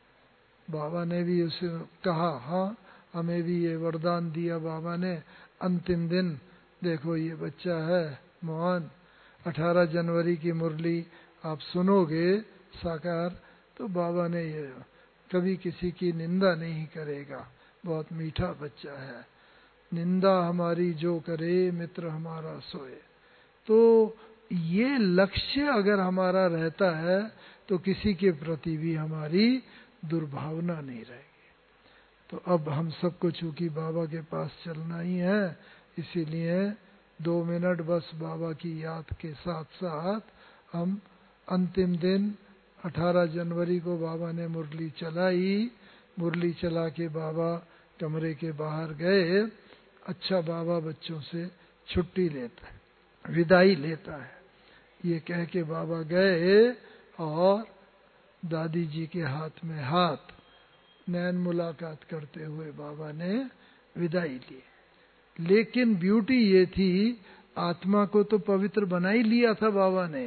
बाबा ने भी उसे कहा, हाँ हमें भी ये वरदान दिया बाबा ने, अंतिम दिन देखो ये बच्चा है मोहन, अठारह जनवरी की मुरली आप सुनोगे साकार, तो बाबा ने ये कभी किसी की निंदा नहीं करेगा, बहुत मीठा बच्चा है, निंदा हमारी जो करे मित्र हमारा सोए। तो ये लक्ष्य अगर हमारा रहता है तो किसी के प्रति भी हमारी दुर्भावना नहीं रहेगी। तो अब हम सबको चूंकि बाबा के पास चलना ही है, इसीलिए दो मिनट बस बाबा की याद के साथ साथ हम अंतिम दिन अठारह जनवरी को बाबा ने मुरली चलाई, मुरली चला के बाबा कमरे के बाहर गए। अच्छा बाबा बच्चों से छुट्टी लेता है, विदाई लेता है, ये कह के बाबा गए और दादी जी के हाथ में हाथ नैन मुलाकात करते हुए बाबा ने विदाई ली। लेकिन ब्यूटी ये थी, आत्मा को तो पवित्र बना ही लिया था बाबा ने,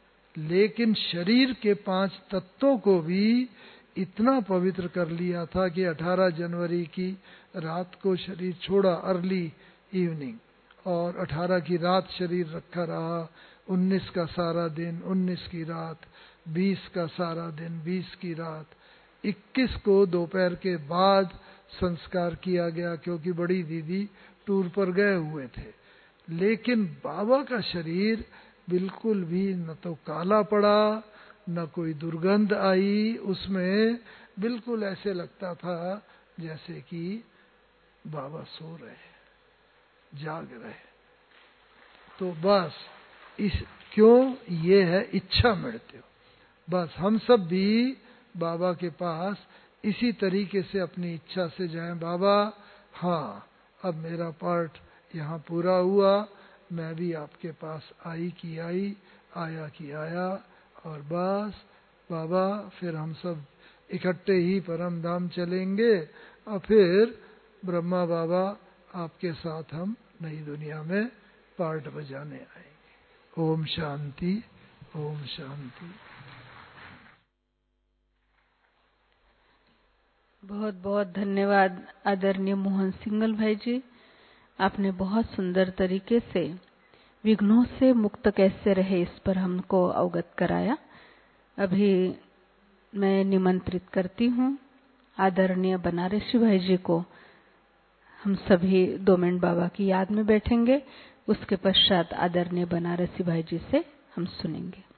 लेकिन शरीर के पांच तत्वों को भी इतना पवित्र कर लिया था कि अठारह जनवरी की रात को शरीर छोड़ा, अर्ली इवनिंग, और अठारह की रात शरीर रखा रहा, उन्नीस का सारा दिन, उन्नीस की रात, बीस का सारा दिन, बीस की रात, इक्कीस को दोपहर के बाद संस्कार किया गया क्योंकि बड़ी दीदी टूर पर गए हुए थे। लेकिन बाबा का शरीर बिल्कुल भी न तो काला पड़ा, न कोई दुर्गंध आई, उसमें बिल्कुल ऐसे लगता था जैसे कि बाबा सो रहे, जाग रहे। तो बस इस क्यों, ये है इच्छा मृत्यु। बस हम सब भी बाबा के पास इसी तरीके से अपनी इच्छा से जाएं, बाबा हाँ अब मेरा पार्ट यहाँ पूरा हुआ, मैं भी आपके पास आई की आई, आया की आया, और बस बाबा फिर हम सब इकट्ठे ही परम धाम चलेंगे, और फिर ब्रह्मा बाबा आपके साथ हम नई दुनिया में पार्ट बजाने आएंगे। ओम शांति, ओम शांति। बहुत बहुत धन्यवाद आदरणीय मोहन सिंगल भाई जी, आपने बहुत सुंदर तरीके से विघ्नों से मुक्त कैसे रहे इस पर हमको अवगत कराया। अभी मैं निमंत्रित करती हूँ आदरणीय बनारसी भाई जी को। हम सभी दो मिनट बाबा की याद में बैठेंगे, उसके पश्चात आदरणीय बनारसी भाई जी से हम सुनेंगे।